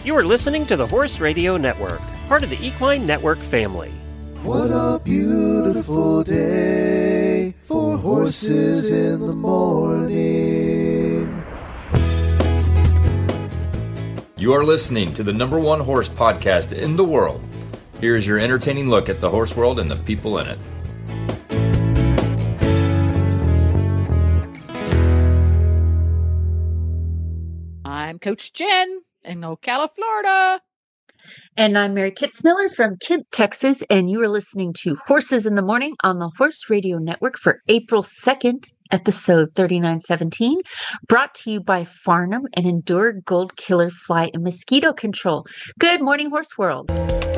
You are listening to the Horse Radio Network, part of the Equine Network family. What a beautiful day for horses in the morning. You are listening to the #1 horse podcast in the world. Here's your entertaining look at the horse world and the people in it. I'm Coach Jen in Ocala, Florida. And I'm Mary Kitzmiller from Kent, Texas, and you are listening to Horses in the Morning on the Horse Radio Network for April 2nd, episode 3917, brought to you by Farnam and Endure Gold Killer Fly and Mosquito Control. Good morning, Horse World.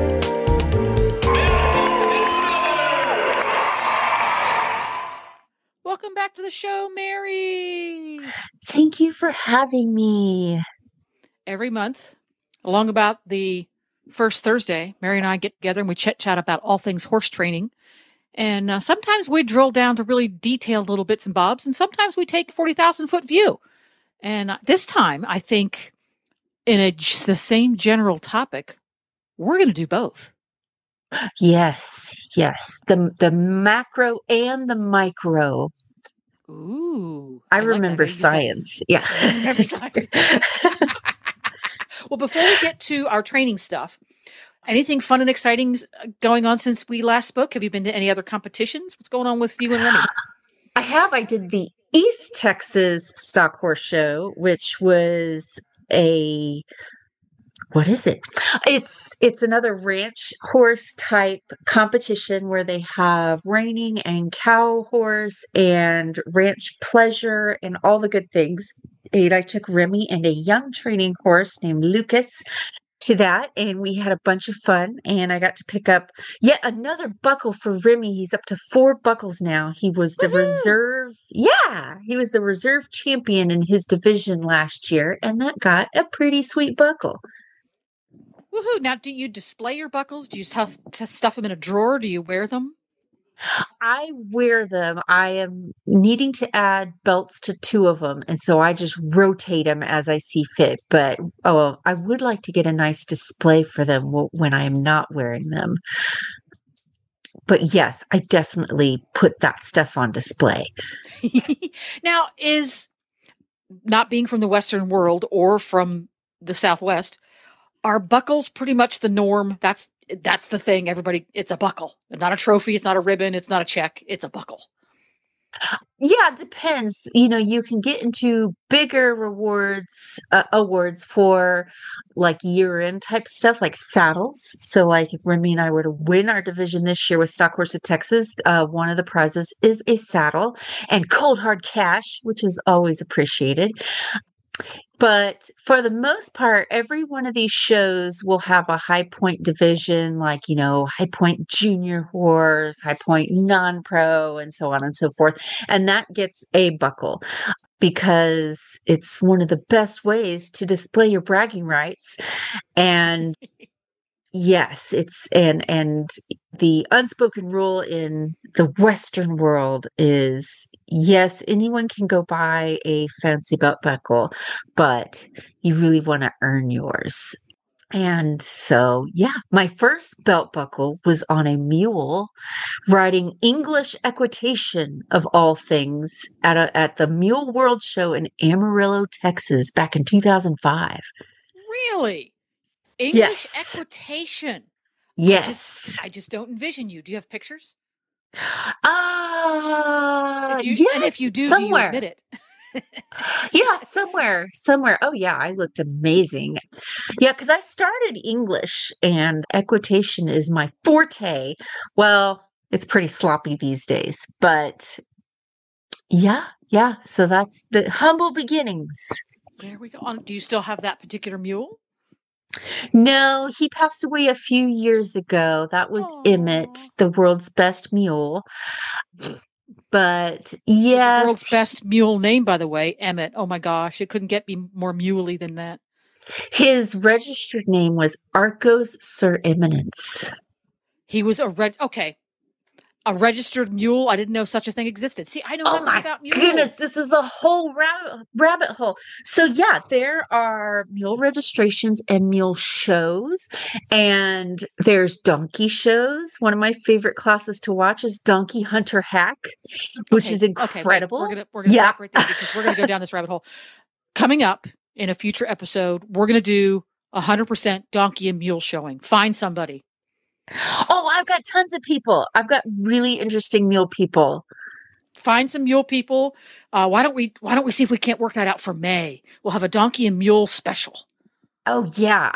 Welcome back to the show, Mary. Thank you for having me. Every month, along about the first Thursday, Mary and I get together and we chat about all things horse training. And sometimes we drill down to really detailed little bits and bobs, and sometimes we take 40,000-foot view. And this time, I think, in the same general topic, we're going to do both. Yes. The macro and the micro. Ooh. I remember science. Yeah. I remember science. Well, before we get to our training stuff, anything fun and exciting going on since we last spoke? Have you been to any other competitions? What's going on with you and Remy? I have. I did the East Texas Stock Horse Show, which was what is it? It's another ranch horse type competition where they have reining and cow horse and ranch pleasure and all the good things. And I took Remy and a young training horse named Lucas to that, and we had a bunch of fun, and I got to pick up yet another buckle for Remy. He's up to 4 buckles now. He was the reserve. Yeah, he was the reserve champion in his division last year, and that got a pretty sweet buckle. Woohoo! Now, do you display your buckles? Do you stuff them in a drawer? Do you wear them? I wear them. I am needing to add belts to 2 of them, and so I just rotate them as I see fit. But I would like to get a nice display for them when I am not wearing them. But yes, I definitely put that stuff on display. Now, is not being from the Western world or from the Southwest, are buckles pretty much the norm? That's the thing. Everybody, it's a buckle. It's not a trophy. It's not a ribbon. It's not a check. It's a buckle. Yeah, it depends. You can get into bigger awards for like year-end type stuff, like saddles. So like if Remy and I were to win our division this year with Stock Horse of Texas, one of the prizes is a saddle and cold hard cash, which is always appreciated. But for the most part, every one of these shows will have a high point division, like, high point junior horse, high point non-pro, and so on and so forth. And that gets a buckle because it's one of the best ways to display your bragging rights. And yes, and the unspoken rule in the Western world is, yes, anyone can go buy a fancy belt buckle, but you really want to earn yours. And so, yeah, my first belt buckle was on a mule riding English equitation of all things at the Mule World Show in Amarillo, Texas back in 2005. Really? English equitation. Yes. I just don't envision you. Do you have pictures? Yes. And if you do, somewhere. Do you admit it? Yeah, somewhere. Oh yeah, I looked amazing. Yeah, because I started English and equitation is my forte. Well, it's pretty sloppy these days, but yeah. So that's the humble beginnings. There we go. Do you still have that particular mule? No, he passed away a few years ago. That was Emmett, the world's best mule. But yes. The world's best mule name, by the way, Emmett. Oh my gosh, it couldn't get me more muley than that. His registered name was Arcos Sir Eminence. He was okay. a registered mule. I didn't know such a thing existed. See, I know Oh nothing my about mules. goodness, this is a whole rabbit hole. So yeah, there are mule registrations and mule shows, and there's donkey shows. One of my favorite classes to watch is Donkey Hunter Hack, which is incredible. Okay, wait. We're gonna stop right there because we're gonna go down this rabbit hole. Coming up in a future episode, we're gonna do 100% donkey and mule showing. Find somebody. Oh, I've got tons of people. I've got really interesting mule people. Find some mule people. Why don't we see if we can't work that out for May? We'll have a donkey and mule special. Oh yeah,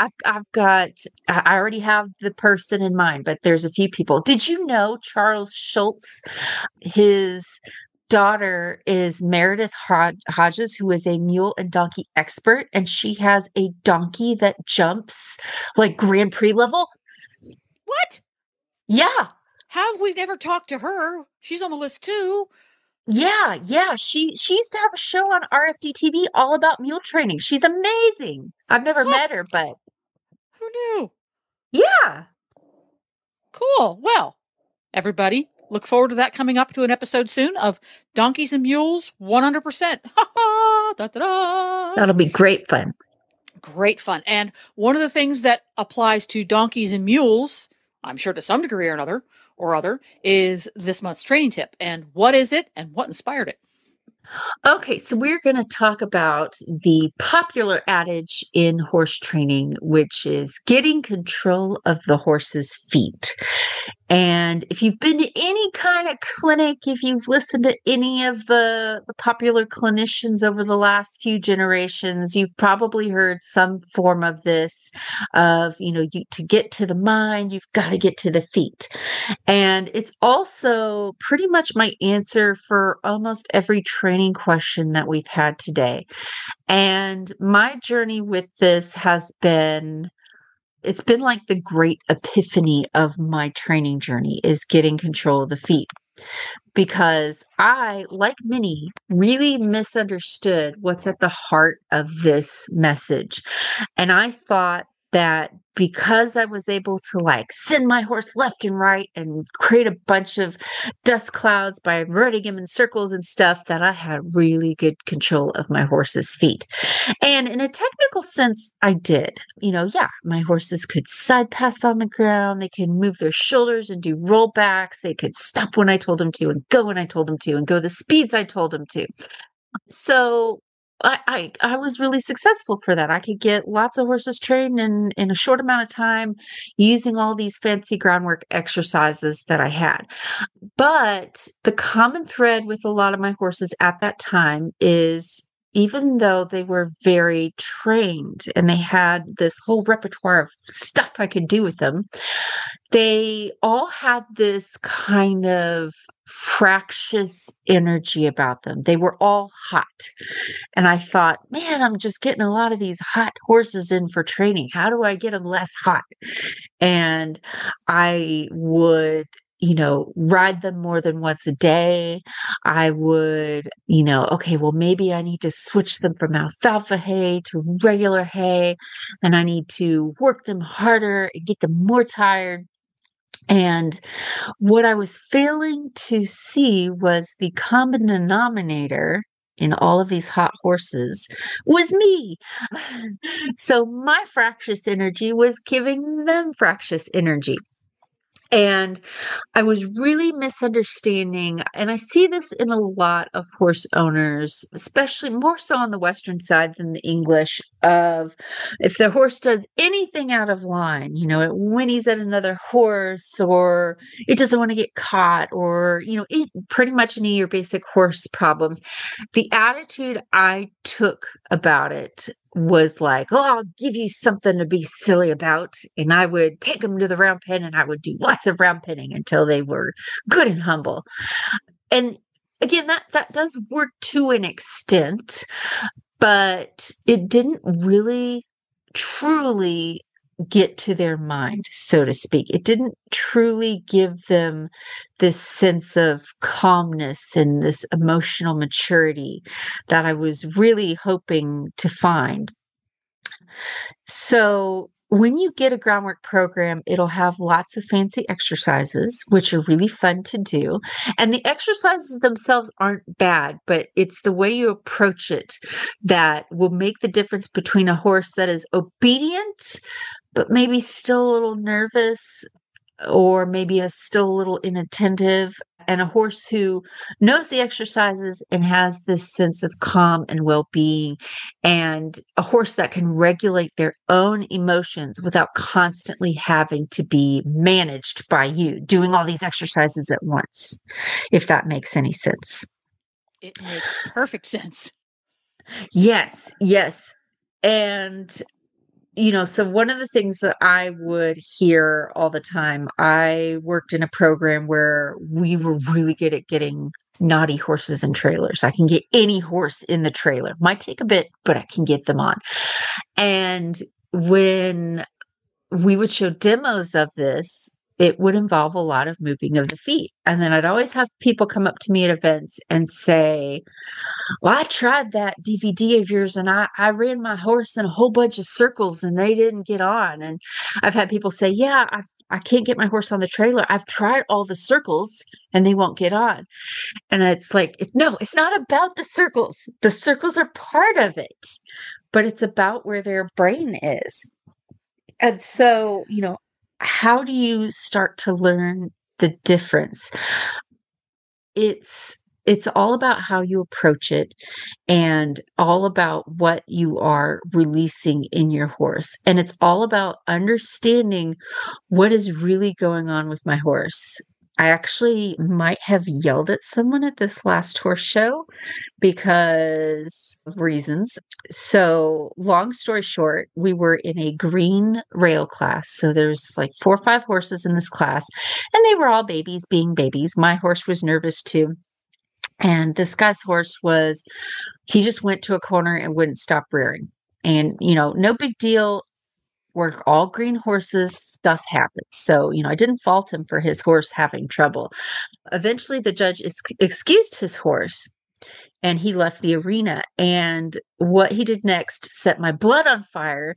I already have the person in mind, but there's a few people. Did you know Charles Schultz, his daughter is Meredith Hodges, who is a mule and donkey expert, and she has a donkey that jumps like Grand Prix level? What? Yeah. How have we never talked to her? She's on the list too. Yeah. She used to have a show on RFD TV all about mule training. She's amazing. I've never met her, but who knew? Yeah. Cool. Well, everybody, look forward to that coming up to an episode soon of Donkeys and Mules 100%. That'll be great fun. Great fun. And one of the things that applies to donkeys and mules, I'm sure to some degree or other, is this month's training tip. And what is it and what inspired it? Okay, so we're going to talk about the popular adage in horse training, which is getting control of the horse's feet. And if you've been to any kind of clinic, if you've listened to any of the popular clinicians over the last few generations, you've probably heard some form of this of, to get to the mind, you've got to get to the feet. And it's also pretty much my answer for almost every training question that we've had today. And my journey with this it's been like the great epiphany of my training journey is getting control of the feet. Because I, like many, really misunderstood what's at the heart of this message. And I thought that because I was able to send my horse left and right and create a bunch of dust clouds by running him in circles and stuff, that I had really good control of my horse's feet. And in a technical sense, I did. My horses could side pass on the ground. They could move their shoulders and do rollbacks. They could stop when I told them to and go when I told them to and go the speeds I told them to. So I was really successful for that. I could get lots of horses trained in a short amount of time using all these fancy groundwork exercises that I had. But the common thread with a lot of my horses at that time is, even though they were very trained and they had this whole repertoire of stuff I could do with them, they all had this kind of fractious energy about them. They were all hot. And I thought, man, I'm just getting a lot of these hot horses in for training. How do I get them less hot? And I would ride them more than once a day. I would, okay, well, maybe I need to switch them from alfalfa hay to regular hay, and I need to work them harder and get them more tired. And what I was failing to see was the common denominator in all of these hot horses was me. So my fractious energy was giving them fractious energy. And I was really misunderstanding, and I see this in a lot of horse owners, especially more so on the Western side than the English, of if the horse does anything out of line, it whinnies at another horse, or it doesn't want to get caught, or, pretty much any of your basic horse problems. The attitude I took about it was like, oh, I'll give you something to be silly about. And I would take them to the round pen and I would do lots of round penning until they were good and humble. And again, that does work to an extent, but it didn't really truly get to their mind, so to speak. It didn't truly give them this sense of calmness and this emotional maturity that I was really hoping to find. So when you get a groundwork program, it'll have lots of fancy exercises, which are really fun to do. And the exercises themselves aren't bad, but it's the way you approach it that will make the difference between a horse that is obedient, but maybe still a little nervous, or maybe still a little inattentive, and a horse who knows the exercises and has this sense of calm and well-being, and a horse that can regulate their own emotions without constantly having to be managed by you doing all these exercises at once, if that makes any sense. It makes perfect sense. Yes, yes. And so one of the things that I would hear all the time, I worked in a program where we were really good at getting naughty horses in trailers. I can get any horse in the trailer. Might take a bit, but I can get them on. And when we would show demos of this, it would involve a lot of moving of the feet. And then I'd always have people come up to me at events and say, well, I tried that DVD of yours and I ran my horse in a whole bunch of circles and they didn't get on. And I've had people say, yeah, I can't get my horse on the trailer. I've tried all the circles and they won't get on. And it's like, no, it's not about the circles. The circles are part of it, but it's about where their brain is. And so, how do you start to learn the difference? It's all about how you approach it and all about what you are releasing in your horse. And it's all about understanding what is really going on with my horse. I actually might have yelled at someone at this last horse show because of reasons. So long story short, we were in a green rail class. So there's like 4 or 5 horses in this class, and they were all babies being babies. My horse was nervous too. And this guy's horse he just went to a corner and wouldn't stop rearing. And, no big deal. We're all green horses, stuff happens. So, I didn't fault him for his horse having trouble. Eventually, the judge excused his horse and he left the arena. And what he did next set my blood on fire.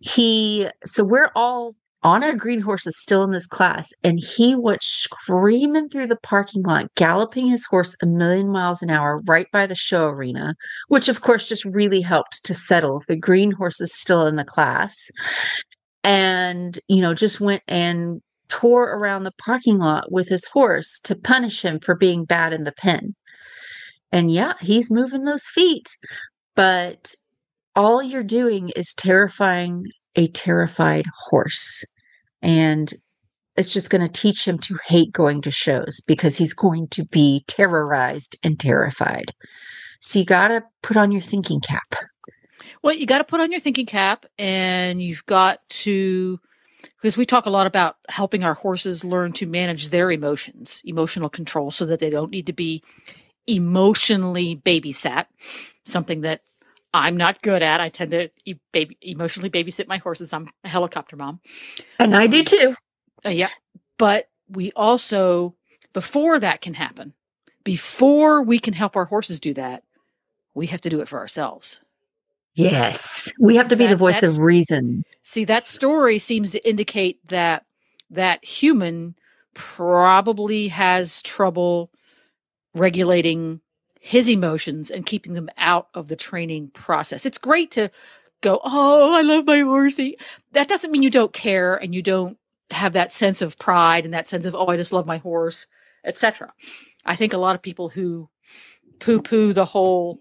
So we're all on our green horses still in this class, and he went screaming through the parking lot, galloping his horse 1,000,000 miles an hour right by the show arena, which of course just really helped to settle the green horses still in the class. And, just went and tore around the parking lot with his horse to punish him for being bad in the pen. And yeah, he's moving those feet, but all you're doing is terrifying a terrified horse. And it's just going to teach him to hate going to shows because he's going to be terrorized and terrified. So you got to put on your thinking cap. Well, you got to put on your thinking cap, and you've got to, because we talk a lot about helping our horses learn to manage their emotions, emotional control, so that they don't need to be emotionally babysat, something that I'm not good at. I tend to emotionally babysit my horses. I'm a helicopter mom. And I do too. Yeah. But we also, before that can happen, before we can help our horses do that, we have to do it for ourselves. Yes. We have to be the voice of reason. See, that story seems to indicate that that human probably has trouble regulating his emotions and keeping them out of the training process. It's great to go, oh, I love my horsey. That doesn't mean you don't care and you don't have that sense of pride and that sense of, oh, I just love my horse, etc. I think a lot of people who poo-poo the whole,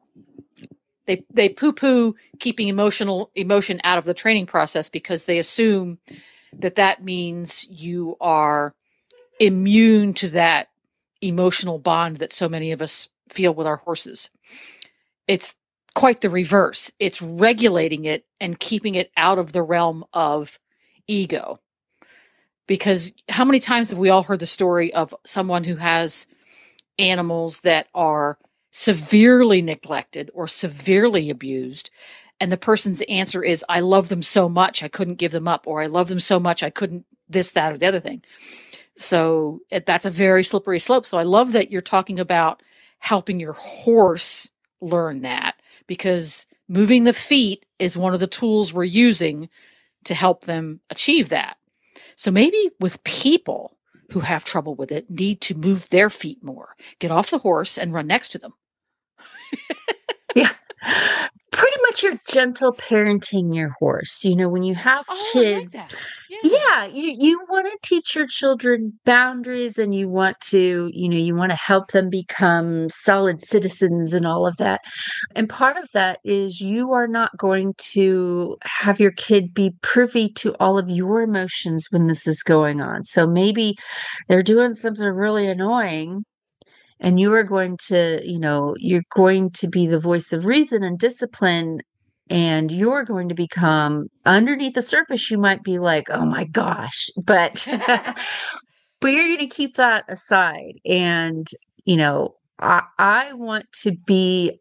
they poo-poo keeping emotion out of the training process because they assume that means you are immune to that emotional bond that so many of us feel with our horses. It's quite the reverse. It's regulating it and keeping it out of the realm of ego. Because how many times have we all heard the story of someone who has animals that are severely neglected or severely abused, and the person's answer is, I love them so much I couldn't give them up, or I love them so much I couldn't this, that, or the other thing. So that's a very slippery slope. So I love that you're talking about helping your horse learn that, because moving the feet is one of the tools we're using to help them achieve that. So maybe with people who have trouble with it need to move their feet more, get off the horse and run next to them. Yeah. Pretty much you're gentle parenting your horse. When you have kids, I like that. yeah, you want to teach your children boundaries, and you want to, you want to help them become solid citizens and all of that. And part of that is you are not going to have your kid be privy to all of your emotions when this is going on. So maybe they're doing something really annoying, and you are going to, you're going to be the voice of reason and discipline, and you're going to become, underneath the surface, you might be like, oh my gosh, but but you're going to keep that aside. And, I want to be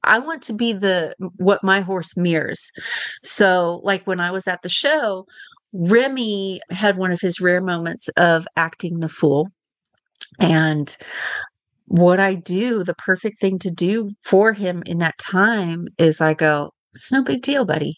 what my horse mirrors. So like when I was at the show, Remy had one of his rare moments of acting the fool. And what I do, the perfect thing to do for him in that time is I go, it's no big deal, buddy,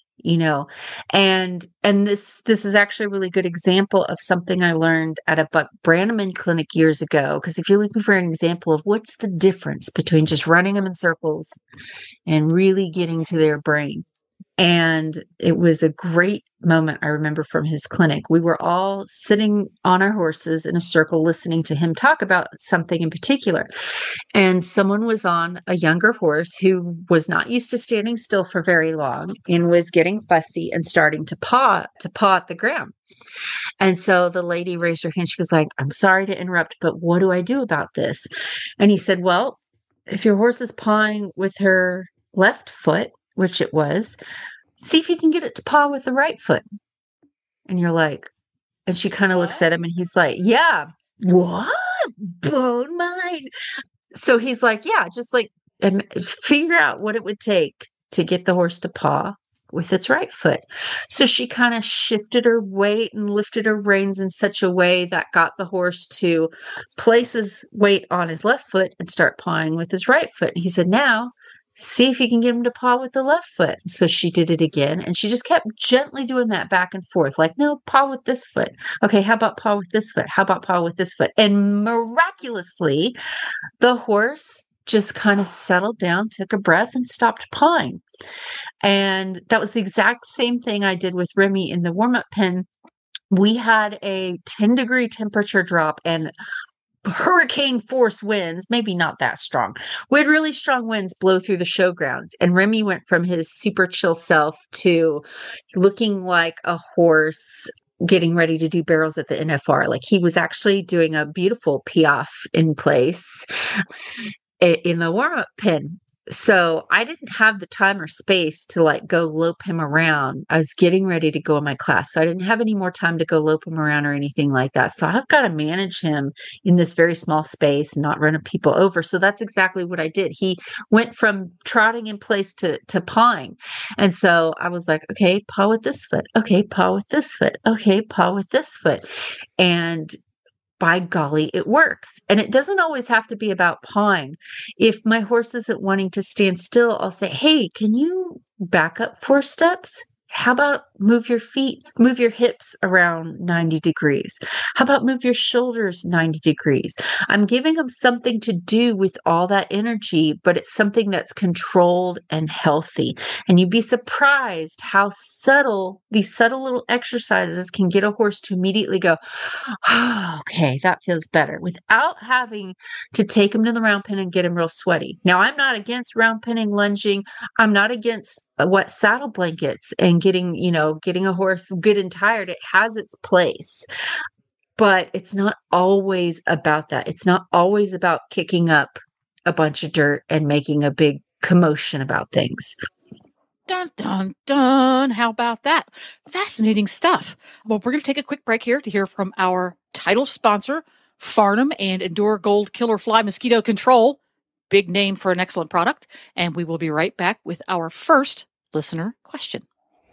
and this is actually a really good example of something I learned at a Buck Brannaman clinic years ago. Because if you're looking for an example of what's the difference between just running them in circles and really getting to their brain. And it was a great moment I remember from his clinic. We were all sitting on our horses in a circle listening to him talk about something in particular. And someone was on a younger horse who was not used to standing still for very long and was getting fussy and starting to paw at the ground. And so the lady raised her hand. She was like, I'm sorry to interrupt, but what do I do about this? And he said, well, if your horse is pawing with her left foot, which it was, see if you can get it to paw with the right foot. And you're like, and she kind of looks at him and he's like, yeah, what? Blown mind. So he's like, yeah, just like figure out what it would take to get the horse to paw with its right foot. So she kind of shifted her weight and lifted her reins in such a way that got the horse to place his weight on his left foot and start pawing with his right foot. And he said, now see if you can get him to paw with the left foot. So she did it again, and she just kept gently doing that back and forth. Like, no, paw with this foot. Okay, how about paw with this foot? How about paw with this foot? And miraculously, the horse just kind of settled down, took a breath, and stopped pawing. And that was the exact same thing I did with Remy in the warm-up pen. We had a 10-degree temperature drop and hurricane force winds, maybe not that strong. We had really strong winds blow through the showgrounds, and Remy went from his super chill self to looking like a horse getting ready to do barrels at the NFR. Like he was actually doing a beautiful piaffe in place in the warm-up pen. So I didn't have the time or space to like go lope him around. I was getting ready to go in my class. So I didn't have any more time to go lope him around or anything like that. So I've got to manage him in this very small space and not run people over. So that's exactly what I did. He went from trotting in place to pawing. And so I was like, okay, paw with this foot. Okay, paw with this foot. Okay, paw with this foot. And by golly, it works. And it doesn't always have to be about pawing. If my horse isn't wanting to stand still, I'll say, hey, can you back up 4 steps? How about move your hips around 90 degrees? How about move your shoulders 90 degrees? I'm giving them something to do with all that energy, but it's something that's controlled and healthy. And you'd be surprised how these subtle little exercises can get a horse to immediately go, oh, okay, that feels better, without having to take him to the round pen and get him real sweaty. Now, I'm not against round penning, lunging. I'm not against saddle blankets and getting a horse good and tired. It has its place, but it's not always about that. It's not always about kicking up a bunch of dirt and making a big commotion about things. Dun, dun, dun. How about that? Fascinating stuff. Well, we're going to take a quick break here to hear from our title sponsor, Farnam and Endure Gold Killer Fly Mosquito Control. Big name for an excellent product. And we will be right back with our first listener question.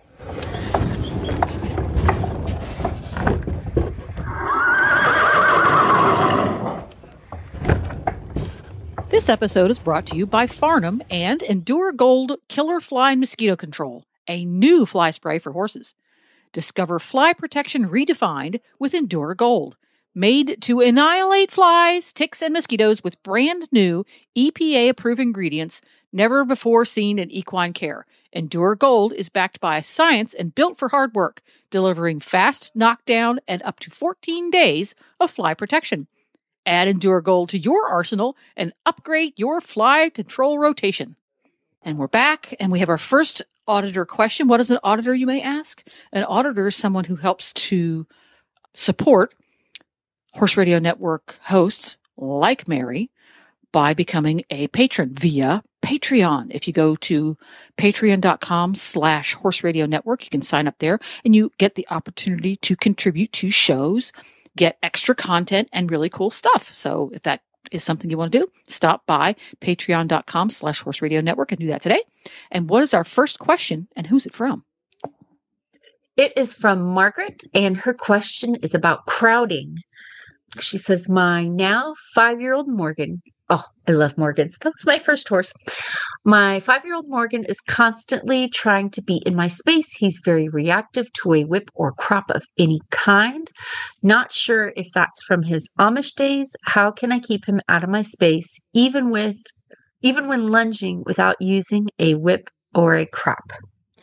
This episode is brought to you by Farnam and Endure Gold Killer Fly Mosquito Control, a new fly spray for horses. Discover fly protection redefined with Endura Gold. Made to annihilate flies, ticks, and mosquitoes with brand new EPA-approved ingredients never before seen in equine care. Endura Gold is backed by science and built for hard work, delivering fast knockdown and up to 14 days of fly protection. Add Endura Gold to your arsenal and upgrade your fly control rotation. And we're back, and we have our first auditor question. What is an auditor, you may ask? An auditor is someone who helps to support Horse Radio Network hosts like Mary by becoming a patron via Patreon. If you go to patreon.com/Horse Radio Network, you can sign up there and you get the opportunity to contribute to shows, get extra content and really cool stuff. So if that is something you want to do, stop by patreon.com/Horse Radio Network and do that today. And what is our first question and who's it from? It is from Margaret, and her question is about crowding. She says, my now 5-year-old Morgan, oh, I love Morgans. That was my first horse. My 5-year-old Morgan is constantly trying to be in my space. He's very reactive to a whip or crop of any kind. Not sure if that's from his Amish days. How can I keep him out of my space, even when lunging without using a whip or a crop?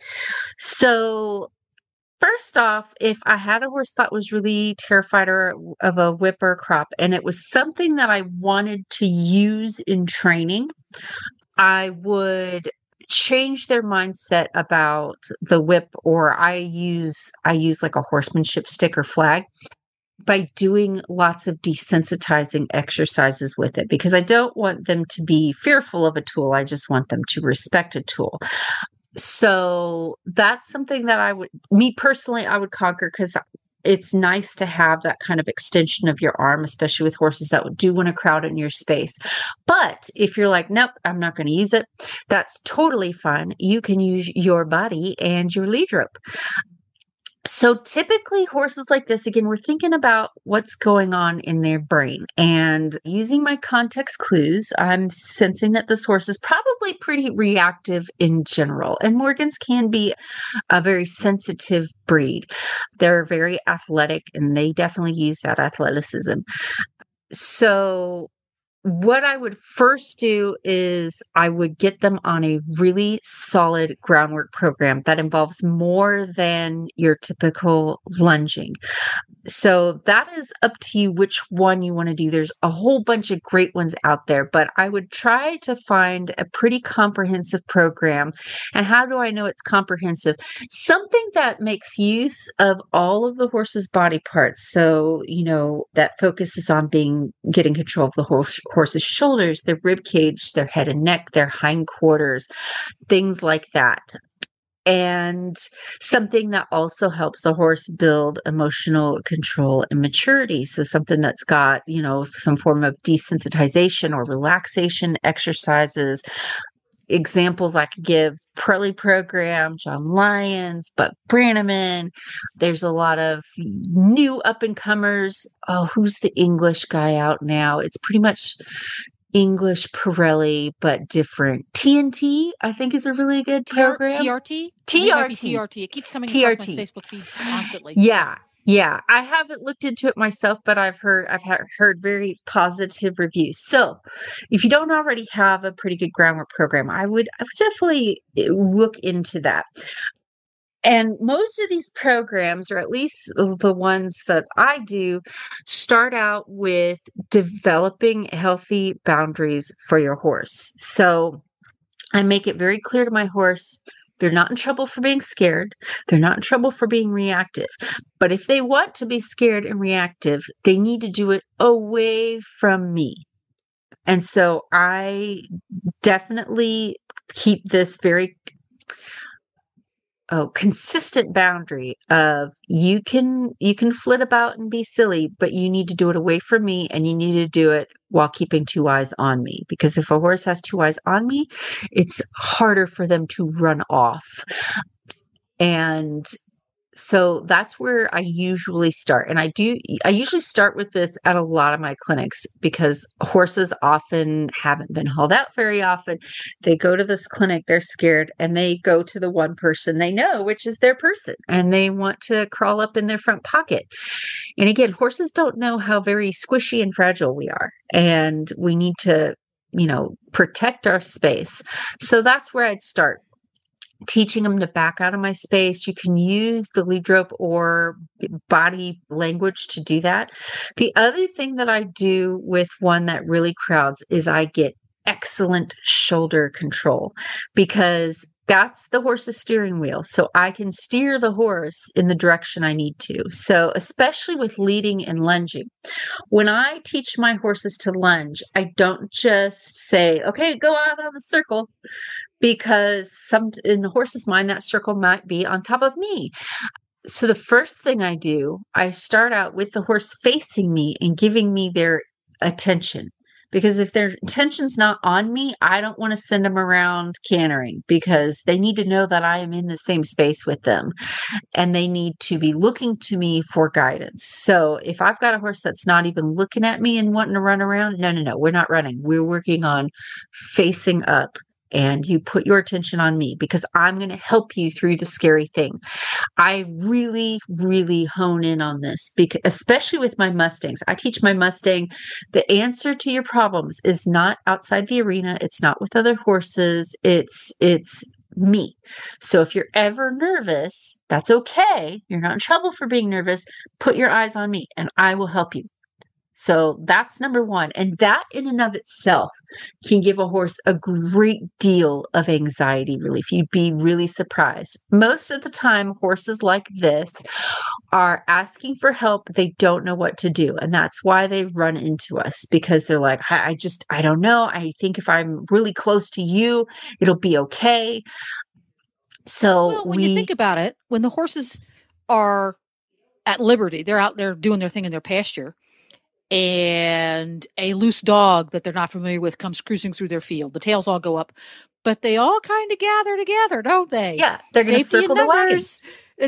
So first off, if I had a horse that was really terrified of a whip or a crop, and it was something that I wanted to use in training, I would change their mindset about the whip, or I use like a horsemanship stick or flag by doing lots of desensitizing exercises with it, because I don't want them to be fearful of a tool. I just want them to respect a tool. So that's something that I would conquer, because it's nice to have that kind of extension of your arm, especially with horses that do want to crowd in your space. But if you're like, nope, I'm not going to use it, that's totally fine. You can use your body and your lead rope. So typically horses like this, again, we're thinking about what's going on in their brain, and using my context clues, I'm sensing that this horse is probably pretty reactive in general. And Morgans can be a very sensitive breed. They're very athletic, and they definitely use that athleticism. So what I would first do is I would get them on a really solid groundwork program that involves more than your typical lunging. So that is up to you which one you want to do. There's a whole bunch of great ones out there, but I would try to find a pretty comprehensive program. And how do I know it's comprehensive? Something that makes use of all of the horse's body parts. So, that focuses on getting control of the horse's shoulders, their rib cage, their head and neck, their hindquarters, things like that. And something that also helps the horse build emotional control and maturity. So something that's got, some form of desensitization or relaxation exercises. Examples I could give: Prelly Program, John Lyons, Buck Brannaman. There's a lot of new up-and-comers. Oh, who's the English guy out now? It's pretty much English Pirelli, but different. TNT, I think, is a really good program. TRT? TRT. It keeps coming across my Facebook feed constantly. Yeah. I haven't looked into it myself, but I've heard very positive reviews. So if you don't already have a pretty good groundwork program, I would definitely look into that. And most of these programs, or at least the ones that I do, start out with developing healthy boundaries for your horse. So I make it very clear to my horse, they're not in trouble for being scared. They're not in trouble for being reactive. But if they want to be scared and reactive, they need to do it away from me. And so I definitely keep this very consistent boundary of you can flit about and be silly, but you need to do it away from me, and you need to do it while keeping two eyes on me. Because if a horse has two eyes on me, it's harder for them to run off. And So that's where I usually start. And I usually start with this at a lot of my clinics because horses often haven't been hauled out very often. They go to this clinic, they're scared, and they go to the one person they know, which is their person, and they want to crawl up in their front pocket. And again, horses don't know how very squishy and fragile we are, and we need to, protect our space. So that's where I'd start. Teaching them to back out of my space. You can use the lead rope or body language to do that. The other thing that I do with one that really crowds is I get excellent shoulder control because that's the horse's steering wheel. So I can steer the horse in the direction I need to. So especially with leading and lunging, when I teach my horses to lunge, I don't just say, okay, go out of the circle, because in the horse's mind, that circle might be on top of me. So the first thing I do, I start out with the horse facing me and giving me their attention. Because if their attention's not on me, I don't want to send them around cantering because they need to know that I am in the same space with them and they need to be looking to me for guidance. So if I've got a horse that's not even looking at me and wanting to run around, no, we're not running. We're working on facing up. And you put your attention on me because I'm going to help you through the scary thing. I really, really hone in on this because, especially with my Mustangs, I teach my Mustang the answer to your problems is not outside the arena. It's not with other horses. It's me. So if you're ever nervous, that's okay. You're not in trouble for being nervous. Put your eyes on me and I will help you. So that's number one. And that in and of itself can give a horse a great deal of anxiety relief. You'd be really surprised. Most of the time, horses like this are asking for help. They don't know what to do. And that's why they run into us because they're like, I don't know. I think if I'm really close to you, it'll be okay. So when you think about it, when the horses are at liberty, they're out there doing their thing in their pasture, and a loose dog that they're not familiar with comes cruising through their field. The tails all go up, but they all kind of gather together, don't they? Yeah, they're going to circle the wagons.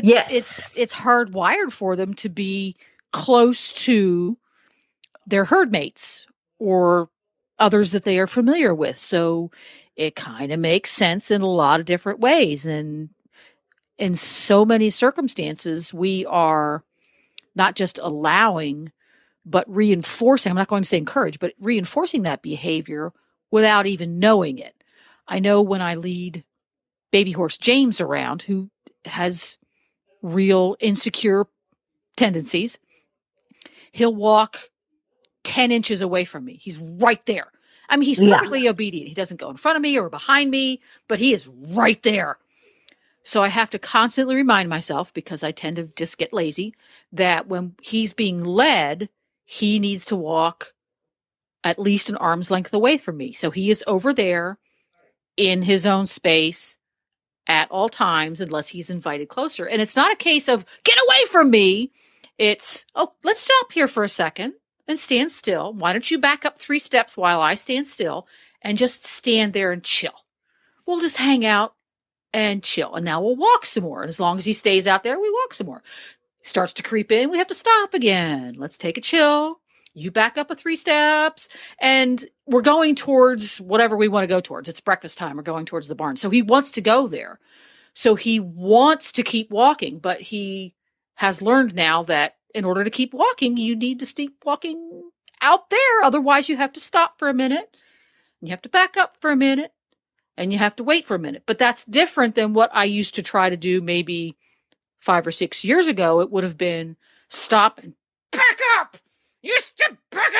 It's hardwired for them to be close to their herd mates or others that they are familiar with. So it kind of makes sense in a lot of different ways. And in so many circumstances, we are not just allowing but reinforcing, I'm not going to say encourage, but reinforcing that behavior without even knowing it. I know when I lead baby horse James around, who has real insecure tendencies, he'll walk 10 inches away from me. He's right there. I mean, he's perfectly obedient. He doesn't go in front of me or behind me, but he is right there. So I have to constantly remind myself, because I tend to just get lazy, that when he's being led, he needs to walk at least an arm's length away from me. So he is over there in his own space at all times, unless he's invited closer. And it's not a case of get away from me. It's, let's stop here for a second and stand still. Why don't you back up 3 steps while I stand still and just stand there and chill? We'll just hang out and chill. And now we'll walk some more. And as long as he stays out there, we walk some more. Starts to creep in, we have to stop again. Let's take a chill. You back up 3 steps, and we're going towards whatever we want to go towards. It's breakfast time. We're going towards the barn. So he wants to go there. So he wants to keep walking, but he has learned now that in order to keep walking, you need to keep walking out there. Otherwise, you have to stop for a minute. You have to back up for a minute, and you have to wait for a minute. But that's different than what I used to try to do maybe 5 or 6 years ago. It would have been stop and back up. You should back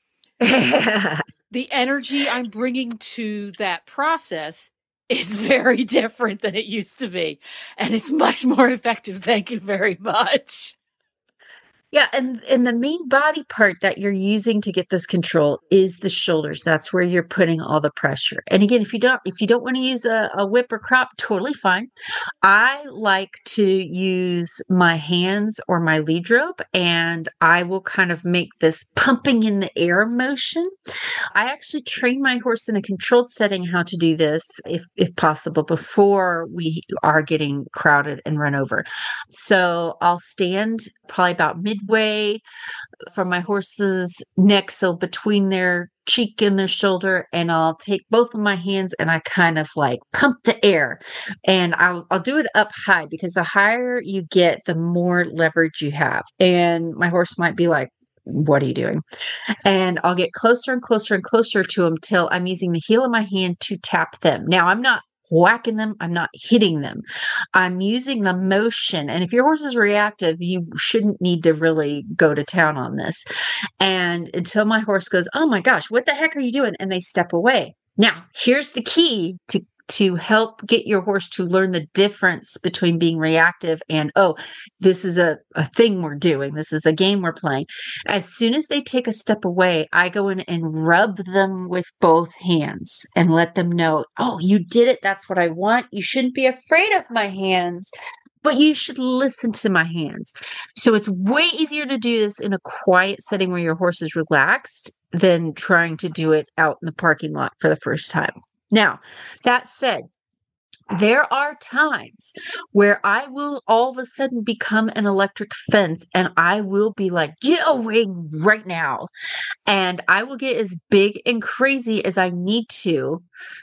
up. The energy I'm bringing to that process is very different than it used to be. And it's much more effective. Thank you very much. Yeah, and the main body part that you're using to get this control is the shoulders. That's where you're putting all the pressure. And again, if you don't want to use a whip or crop, totally fine. I like to use my hands or my lead rope, and I will kind of make this pumping in the air motion. I actually train my horse in a controlled setting how to do this, if possible, before we are getting crowded and run over. So I'll stand probably about midway from my horse's neck, so between their cheek and their shoulder, and I'll take both of my hands and I kind of like pump the air, and I'll do it up high, because the higher you get, the more leverage you have. And my horse might be like, what are you doing? And I'll get closer and closer and closer to them till I'm using the heel of my hand to tap them. Now, I'm not whacking them. I'm not hitting them. I'm using the motion. And if your horse is reactive, you shouldn't need to really go to town on this. And until my horse goes, oh my gosh, what the heck are you doing? And they step away. Now, here's the key to help get your horse to learn the difference between being reactive and, oh, this is a thing we're doing. This is a game we're playing. As soon as they take a step away, I go in and rub them with both hands and let them know, oh, you did it. That's what I want. You shouldn't be afraid of my hands, but you should listen to my hands. So it's way easier to do this in a quiet setting where your horse is relaxed than trying to do it out in the parking lot for the first time. Now, that said, there are times where I will all of a sudden become an electric fence, and I will be like, get away right now. And I will get as big and crazy as I need to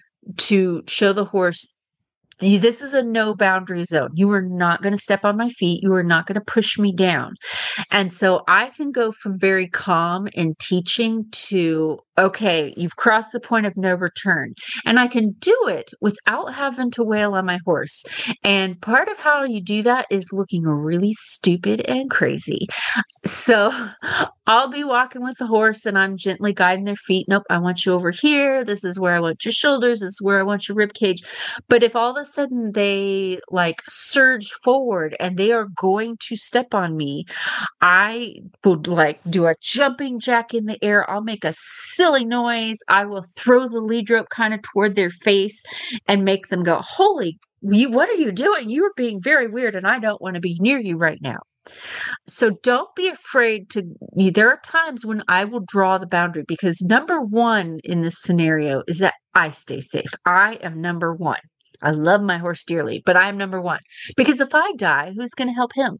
show the horse, this is a no boundary zone. You are not going to step on my feet. You are not going to push me down. And so I can go from very calm in teaching to, okay, you've crossed the point of no return. And I can do it without having to wail on my horse. And part of how you do that is looking really stupid and crazy. So I'll be walking with the horse and I'm gently guiding their feet. Nope, I want you over here. This is where I want your shoulders. This is where I want your rib cage. But if all of a sudden they like surge forward and they are going to step on me, I would like do a jumping jack in the air. I'll make a silly noise. I will throw the lead rope kind of toward their face and make them go, holy, what are you doing? You are being very weird and I don't want to be near you right now. So don't be afraid to, there are times when I will draw the boundary, because number one in this scenario is that I stay safe. I am number one. I love my horse dearly, but I'm number one, because if I die, who's going to help him?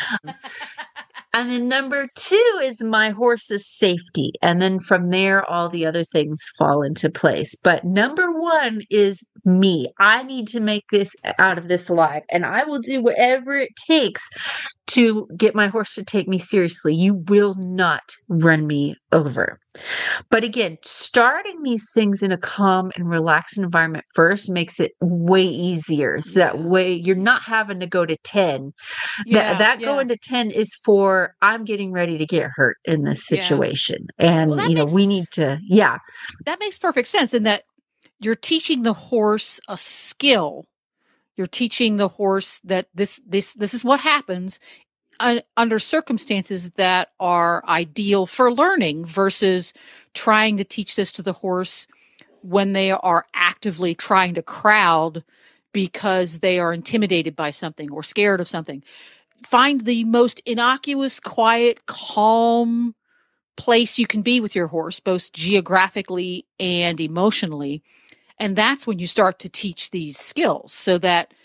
And then number two is my horse's safety. And then from there, all the other things fall into place. But number one is me. I need to make this out of this alive. And I will do whatever it takes to get my horse to take me seriously. You will not run me over. But again, starting these things in a calm and relaxed environment first makes it way easier. So that way you're not having to go to 10. That going to 10 is for, I'm getting ready to get hurt in this situation. And, we need to, That makes perfect sense in that you're teaching the horse a skill. You're teaching the horse that this is what happens under circumstances that are ideal for learning, versus trying to teach this to the horse when they are actively trying to crowd because they are intimidated by something or scared of something. Find the most innocuous, quiet, calm place you can be with your horse, both geographically and emotionally. And that's when you start to teach these skills, so that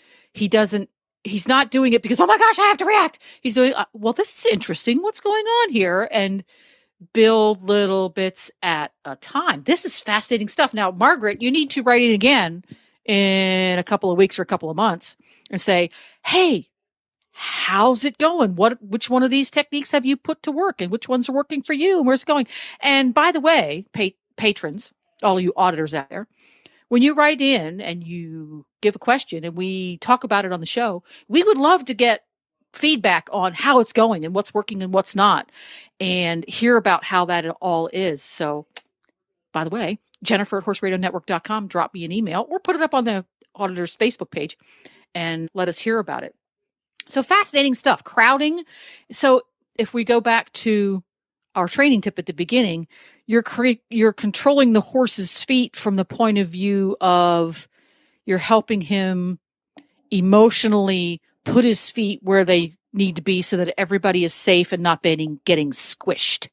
he's not doing it because, oh my gosh, I have to react. He's doing, well, this is interesting. What's going on here? And build little bits at a time. This is fascinating stuff. Now, Margaret, you need to write it again in a couple of weeks or a couple of months and say, hey, how's it going? Which one of these techniques have you put to work, and which ones are working for you, and where's it going? And by the way, patrons, all you auditors out there, when you write in and you give a question and we talk about it on the show, we would love to get feedback on how it's going and what's working and what's not, and hear about how that all is. So, by the way, Jennifer at horseradionetwork.com, drop me an email or put it up on the auditor's Facebook page and let us hear about it. So fascinating stuff. Crowding. So if we go back to our training tip at the beginning, you're controlling the horse's feet from the point of view of you're helping him emotionally put his feet where they need to be so that everybody is safe and not getting squished.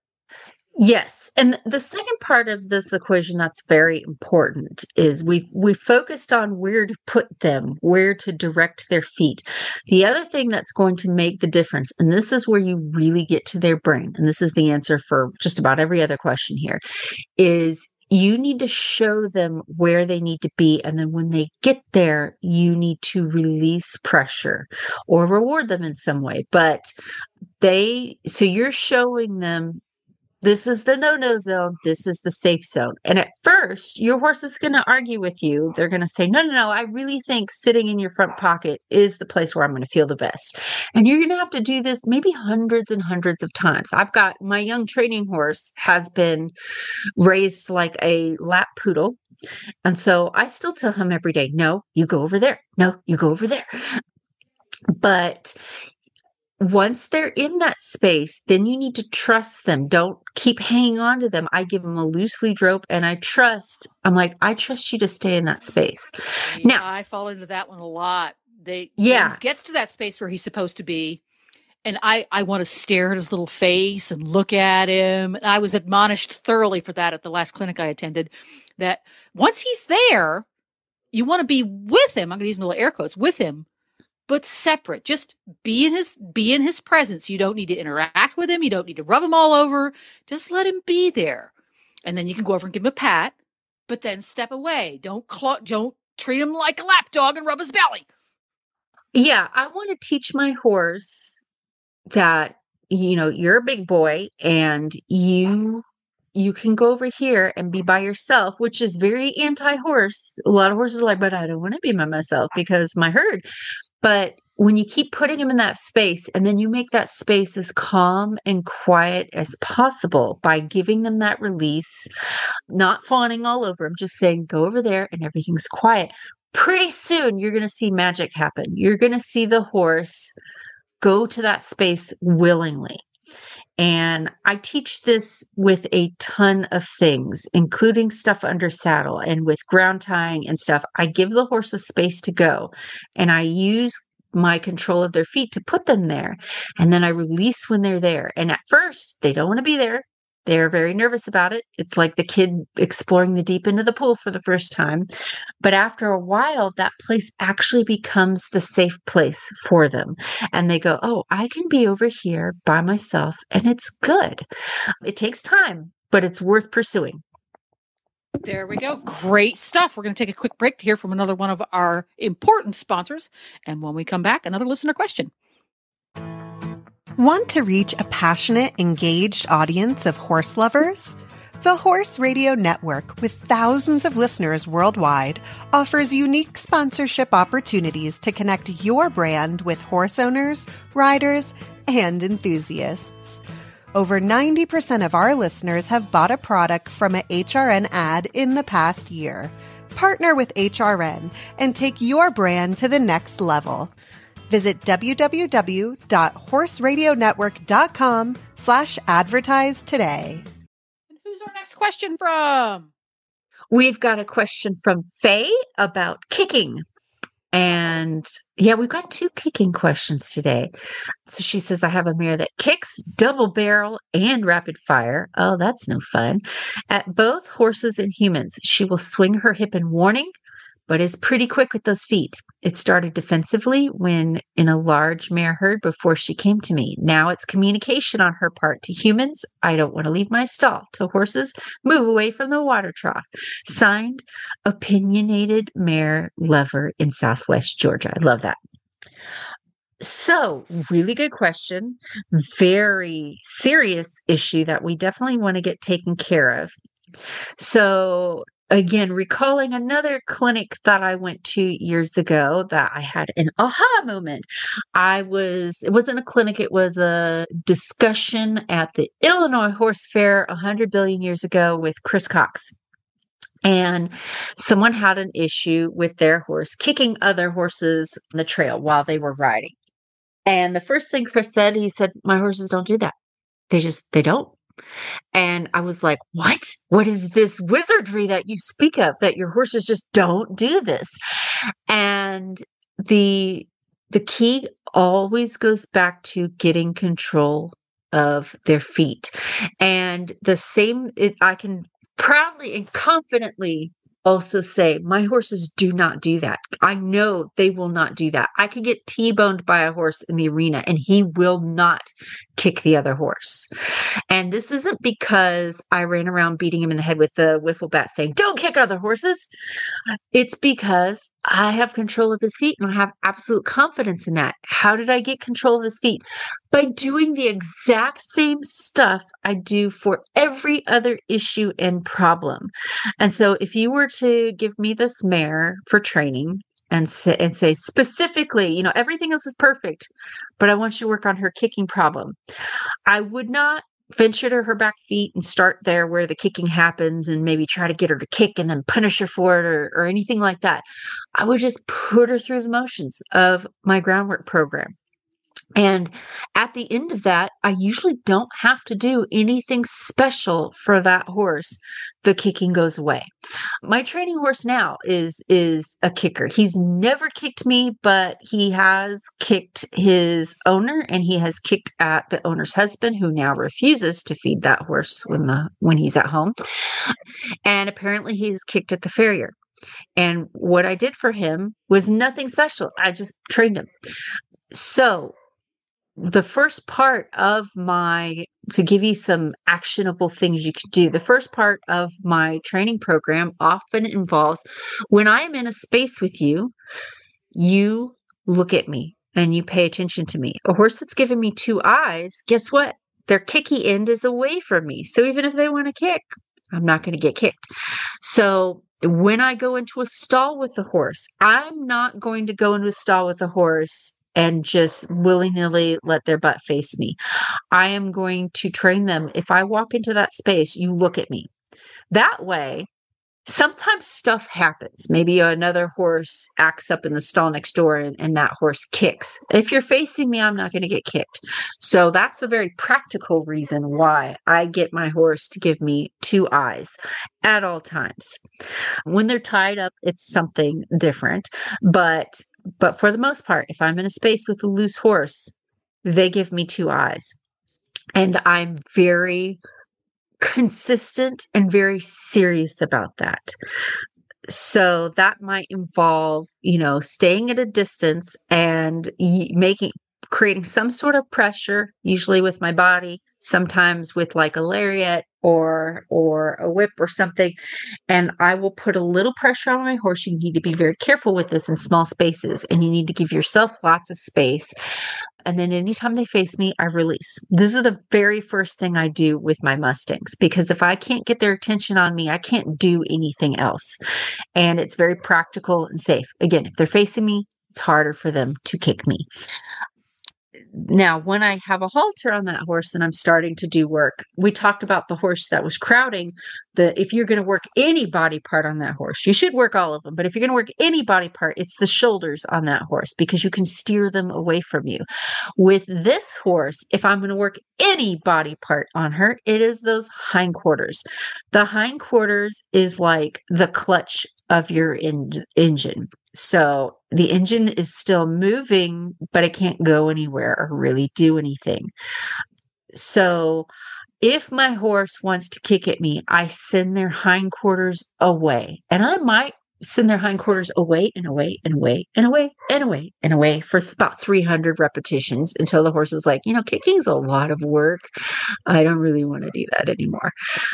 Yes. And the second part of this equation that's very important is we focused on where to put them, where to direct their feet. The other thing that's going to make the difference, and this is where you really get to their brain, and this is the answer for just about every other question here, is you need to show them where they need to be. And then when they get there, you need to release pressure or reward them in some way. But so you're showing them, this is the no-no zone. This is the safe zone. And at first, your horse is going to argue with you. They're going to say, no, I really think sitting in your front pocket is the place where I'm going to feel the best. And you're going to have to do this maybe hundreds and hundreds of times. I've got my young training horse has been raised like a lap poodle. And so I still tell him every day, no, you go over there. No, you go over there. But once they're in that space, then you need to trust them. Don't keep hanging on to them. I give them a loose lead rope and I trust you to stay in that space. Yeah, Now, I fall into that one a lot. James gets to that space where he's supposed to be. And I want to stare at his little face and look at him. And I was admonished thoroughly for that at the last clinic I attended, that once he's there, you want to be with him. I'm going to use little air quotes, with him, but separate. Just be in his presence. You don't need to interact with him. You don't need to rub him all over. Just let him be there. And then you can go over and give him a pat, but then step away. Don't treat him like a lap dog and rub his belly. Yeah, I want to teach my horse that, you're a big boy and you can go over here and be by yourself, which is very anti-horse. A lot of horses are like, but I don't want to be by myself because my herd. But when you keep putting them in that space and then you make that space as calm and quiet as possible by giving them that release, not fawning all over them, just saying, go over there and everything's quiet. Pretty soon you're going to see magic happen. You're going to see the horse go to that space willingly. And I teach this with a ton of things, including stuff under saddle and with ground tying and stuff. I give the horse a space to go and I use my control of their feet to put them there. And then I release when they're there. And at first, they don't want to be there. They're very nervous about it. It's like the kid exploring the deep end of the pool for the first time. But after a while, that place actually becomes the safe place for them. And they go, oh, I can be over here by myself and it's good. It takes time, but it's worth pursuing. There we go. Great stuff. We're going to take a quick break to hear from another one of our important sponsors. And when we come back, another listener question. Want to reach a passionate, engaged audience of horse lovers? The Horse Radio Network, with thousands of listeners worldwide, offers unique sponsorship opportunities to connect your brand with horse owners, riders, and enthusiasts. Over 90% of our listeners have bought a product from a HRN ad in the past year. Partner with HRN and take your brand to the next level. Visit www.horseradionetwork.com/advertise today. And who's our next question from? We've got a question from Faye about kicking. And yeah, we've got 2 kicking questions today. So she says, I have a mare that kicks, double barrel, and rapid fire. Oh, that's no fun. At both horses and humans, she will swing her hip in warning, but is pretty quick with those feet. It started defensively when in a large mare herd before she came to me. Now it's communication on her part to humans. I don't want to leave my stall. To horses, move away from the water trough. Signed, Opinionated Mare Lover in Southwest Georgia. I love that. So, really good question. Very serious issue that we definitely want to get taken care of. So, again, recalling another clinic that I went to years ago that I had an aha moment. It wasn't a clinic, it was a discussion at the Illinois Horse Fair 100 billion years ago with Chris Cox. And someone had an issue with their horse kicking other horses on the trail while they were riding. And the first thing Chris said, he said, my horses don't do that. They don't. And I was like, what? What is this wizardry that you speak of, that your horses just don't do this? And the key always goes back to getting control of their feet. And the same, I can proudly and confidently also say my horses do not do that. I know they will not do that. I can get T-boned by a horse in the arena and he will not kick the other horse. And this isn't because I ran around beating him in the head with the wiffle bat saying, don't kick other horses. It's because I have control of his feet and I have absolute confidence in that. How did I get control of his feet? By doing the exact same stuff I do for every other issue and problem. And so if you were to give me this mare for training and say specifically, everything else is perfect, but I want you to work on her kicking problem, I would not venture to her back feet and start there where the kicking happens and maybe try to get her to kick and then punish her for it or anything like that. I would just put her through the motions of my groundwork program. And at the end of that, I usually don't have to do anything special for that horse. The kicking goes away. My training horse now is a kicker. He's never kicked me, but he has kicked his owner and he has kicked at the owner's husband, who now refuses to feed that horse when he's at home. And apparently he's kicked at the farrier. And what I did for him was nothing special. I just trained him. So the first part of to give you some actionable things you can do, the first part of my training program often involves, when I am in a space with you, you look at me and you pay attention to me. A horse that's given me two eyes, guess what? Their kicky end is away from me. So even if they want to kick, I'm not going to get kicked. So when I go into a stall with the horse, I'm not going to go into a stall with the horse and just willy-nilly let their butt face me. I am going to train them. If I walk into that space, you look at me. That way, sometimes stuff happens. Maybe another horse acts up in the stall next door and that horse kicks. If you're facing me, I'm not going to get kicked. So that's the very practical reason why I get my horse to give me two eyes at all times. When they're tied up, it's something different. But for the most part, if I'm in a space with a loose horse, they give me two eyes. And I'm very consistent and very serious about that. So that might involve, staying at a distance and creating some sort of pressure, usually with my body, sometimes with like a lariat or a whip or something. And I will put a little pressure on my horse. You need to be very careful with this in small spaces, and you need to give yourself lots of space. And then anytime they face me, I release. This is the very first thing I do with my Mustangs, because if I can't get their attention on me, I can't do anything else. And it's very practical and safe. Again, if they're facing me, it's harder for them to kick me. Now, when I have a halter on that horse and I'm starting to do work, we talked about the horse that was crowding. If you're going to work any body part on that horse, you should work all of them. But if you're going to work any body part, it's the shoulders on that horse, because you can steer them away from you. With this horse, if I'm going to work any body part on her, it is those hindquarters. The hindquarters is like the clutch of your engine. So the engine is still moving, but it can't go anywhere or really do anything. So if my horse wants to kick at me, I send their hindquarters away. And I might send their hindquarters away and away and away and away and away and away for about 300 repetitions until the horse is like, kicking is a lot of work. I don't really want to do that anymore.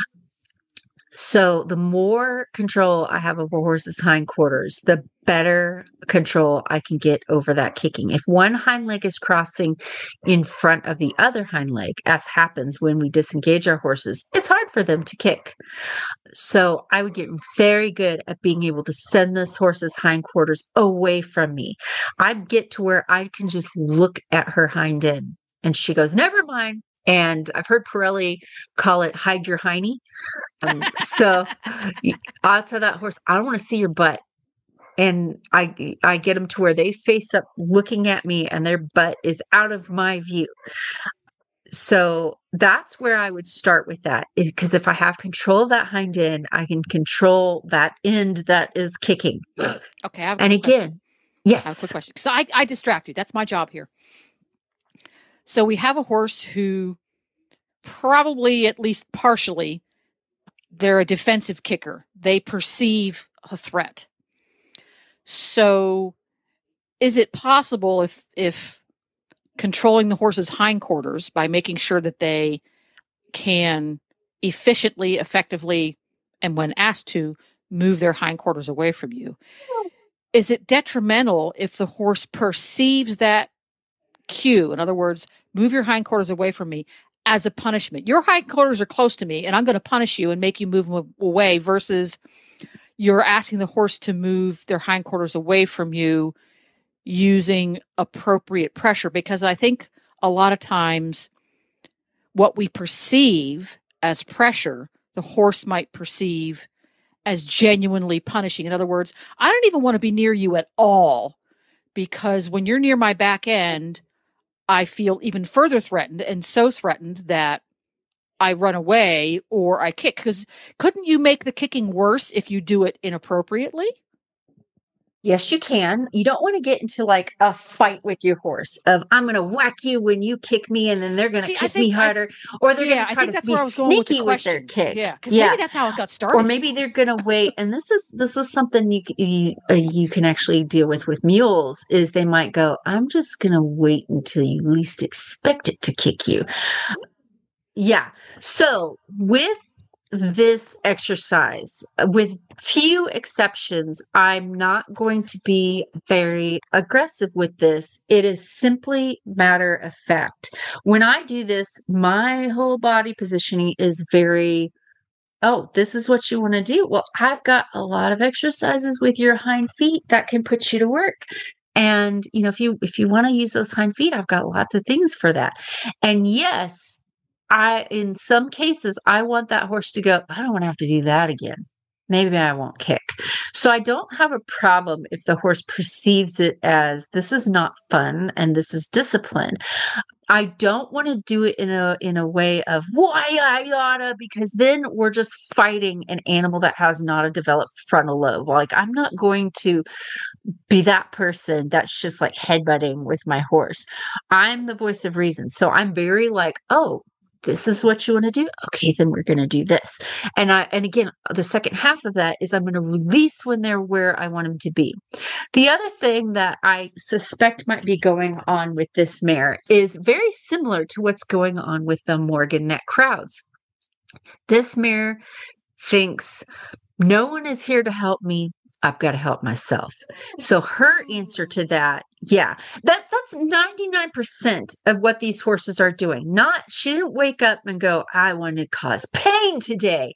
So the more control I have over a horse's hindquarters, the better control I can get over that kicking. If one hind leg is crossing in front of the other hind leg, as happens when we disengage our horses, it's hard for them to kick. So I would get very good at being able to send this horse's hindquarters away from me. I'd get to where I can just look at her hind end and she goes, never mind. And I've heard Pirelli call it hide your hiney. So I'll tell that horse, I don't want to see your butt. and I get them to where they face up looking at me and their butt is out of my view. So that's where I would start with that. Because if I have control of that hind end, I can control that end that is kicking. Okay. I have a And quick question. again, yes. I have a quick question. So I distract you. That's my job here. So we have a horse who probably, at least partially, they're a defensive kicker. They perceive a threat. So is it possible if controlling the horse's hindquarters by making sure that they can efficiently, effectively, and when asked to, move their hindquarters away from you, is it detrimental if the horse perceives that cue? In other words, move your hindquarters away from me as a punishment. Your hindquarters are close to me, and I'm going to punish you and make you move them away, versus you're asking the horse to move their hindquarters away from you using appropriate pressure. Because I think a lot of times what we perceive as pressure, the horse might perceive as genuinely punishing. In other words, I don't even want to be near you at all, because when you're near my back end, I feel even further threatened, and so threatened that I run away or I kick. Because couldn't you make the kicking worse if you do it inappropriately? Yes, you can. You don't want to get into like a fight with your horse of I'm going to whack you when you kick me, and then they're going to kick me harder, or they're going to try to be sneaky with their kick. Yeah, because maybe that's how it got started. Or maybe they're going to wait. And this is something you can actually deal with mules. Is they might go, I'm just going to wait until you least expect it to kick you. Yeah. So with this exercise, with few exceptions, I'm not going to be very aggressive with this. It is simply matter of fact. When I do this, my whole body positioning is very, oh, this is what you want to do. Well, I've got a lot of exercises with your hind feet that can put you to work. And, if you want to use those hind feet, I've got lots of things for that. And yes, in some cases, I want that horse to go, I don't want to have to do that again. Maybe I won't kick. So I don't have a problem if the horse perceives it as this is not fun and this is discipline. I don't want to do it in a way of why I oughta, because then we're just fighting an animal that has not a developed frontal lobe. Like, I'm not going to be that person that's just like headbutting with my horse. I'm the voice of reason. So I'm very like, oh, this is what you want to do? Okay, then we're going to do this. And again, the second half of that is I'm going to release when they're where I want them to be. The other thing that I suspect might be going on with this mare is very similar to what's going on with the Morgan that crowds. This mare thinks no one is here to help me. I've got to help myself. So her answer to that, that's 99% of what these horses are doing. She didn't wake up and go, I want to cause pain today.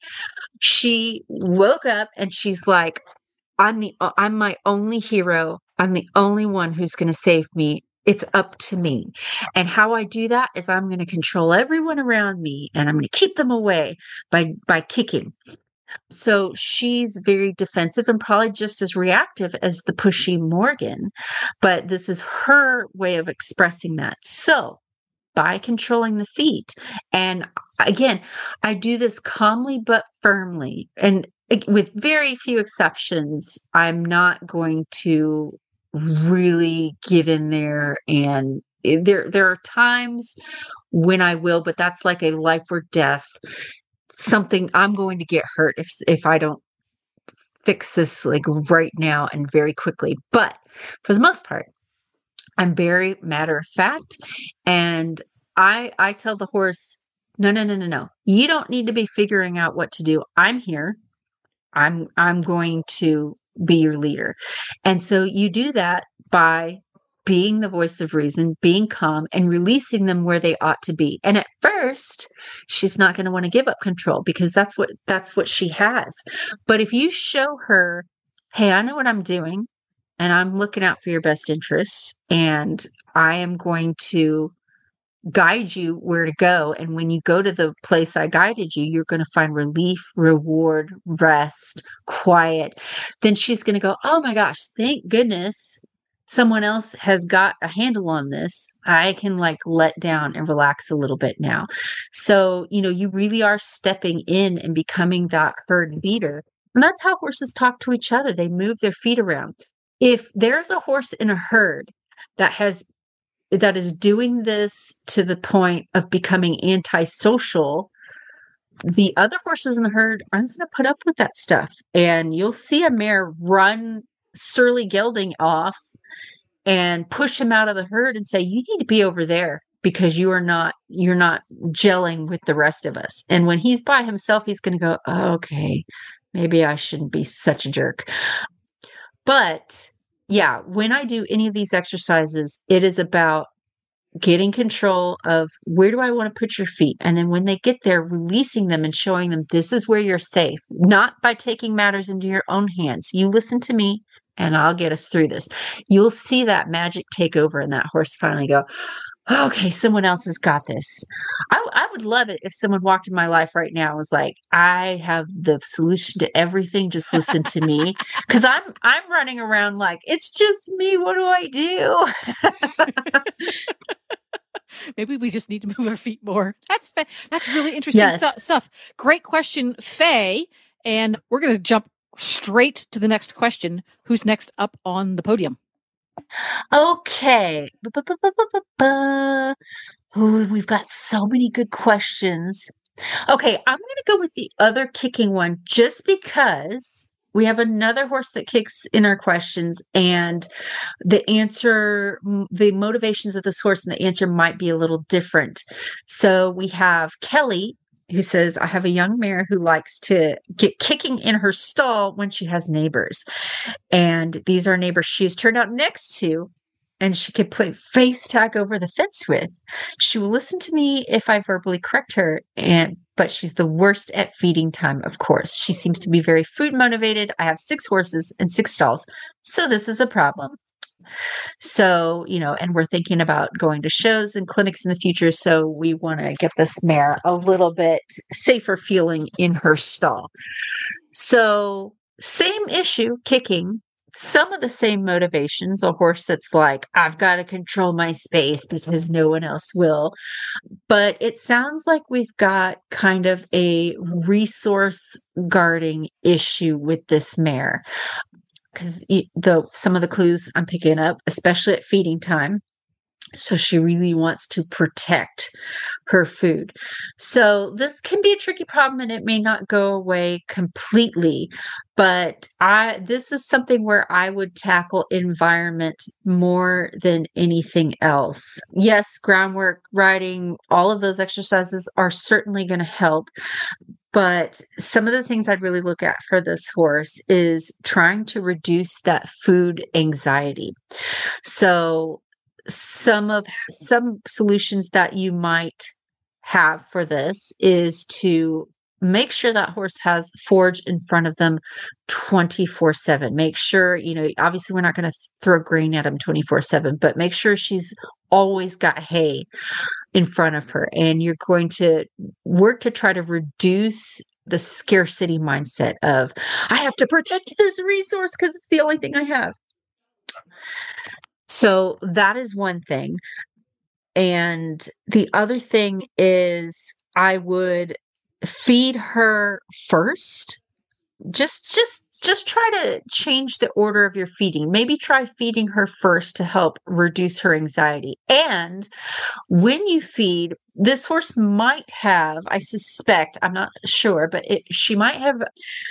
She woke up and she's like, I'm my only hero. I'm the only one who's going to save me. It's up to me. And how I do that is I'm going to control everyone around me, and I'm going to keep them away by kicking. So she's very defensive and probably just as reactive as the pushy Morgan, but this is her way of expressing that. So by controlling the feet, and again, I do this calmly but firmly, and with very few exceptions, I'm not going to really get in there, and there are times when I will, but that's like a life or death. Something I'm going to get hurt if I don't fix this like right now and very quickly. But for the most part, I'm very matter of fact. And I tell the horse, no. You don't need to be figuring out what to do. I'm here. I'm going to be your leader. And so you do that by being the voice of reason, being calm, and releasing them where they ought to be. And at first, she's not going to want to give up control, because that's what she has. But if you show her, hey, I know what I'm doing, and I'm looking out for your best interest, and I am going to guide you where to go. And when you go to the place I guided you, you're going to find relief, reward, rest, quiet. Then she's going to go, oh my gosh, thank goodness someone else has got a handle on this. I can like let down and relax a little bit now. So, you really are stepping in and becoming that herd leader. And that's how horses talk to each other. They move their feet around. If there's a horse in a herd that is doing this to the point of becoming antisocial, the other horses in the herd aren't going to put up with that stuff. And you'll see a mare run surly gelding off and push him out of the herd and say, you need to be over there because you're not gelling with the rest of us. And when he's by himself, he's going to go, oh, okay, maybe I shouldn't be such a jerk. But yeah, when I do any of these exercises, it is about getting control of where do I want to put your feet? And then when they get there, releasing them and showing them this is where you're safe, not by taking matters into your own hands. You listen to me and I'll get us through this. You'll see that magic take over and that horse finally go, okay, someone else has got this. I would love it if someone walked in my life right now and was like, I have the solution to everything. Just listen to me. Because I'm running around like, it's just me. What do I do? Maybe we just need to move our feet more. That's really interesting stuff. Great question, Faye. And we're going to jump straight to the next question. Who's next up on the podium? Okay. Ooh, we've got so many good questions. Okay, I'm going to go with the other kicking one just because we have another horse that kicks in our questions, and the motivations of this horse and the answer might be a little different. So we have Kelly, who says, I have a young mare who likes to get kicking in her stall when she has neighbors. And these are neighbors she was turned out next to, and she could play face tag over the fence with. She will listen to me if I verbally correct her, but she's the worst at feeding time, of course. She seems to be very food motivated. I have 6 horses and 6 stalls, so this is a problem. So, and we're thinking about going to shows and clinics in the future. So we want to get this mare a little bit safer feeling in her stall. So same issue, kicking, some of the same motivations, a horse that's like, I've got to control my space because no one else will. But it sounds like we've got kind of a resource guarding issue with this mare. Because some of the clues I'm picking up, especially at feeding time. So she really wants to protect her food. So this can be a tricky problem and it may not go away completely. But this is something where I would tackle environment more than anything else. Yes, groundwork, riding, all of those exercises are certainly going to help. But some of the things I'd really look at for this horse is trying to reduce that food anxiety. So some solutions that you might have for this is to make sure that horse has forage in front of them 24/7. Make sure, obviously we're not going to throw grain at them 24/7, but make sure she's always got hay in front of her. And you're going to work to try to reduce the scarcity mindset of, I have to protect this resource because it's the only thing I have. So that is one thing. And the other thing is I would feed her first. Just try to change the order of your feeding. Maybe try feeding her first to help reduce her anxiety. And when you feed, this horse might have, I suspect, I'm not sure, but she might have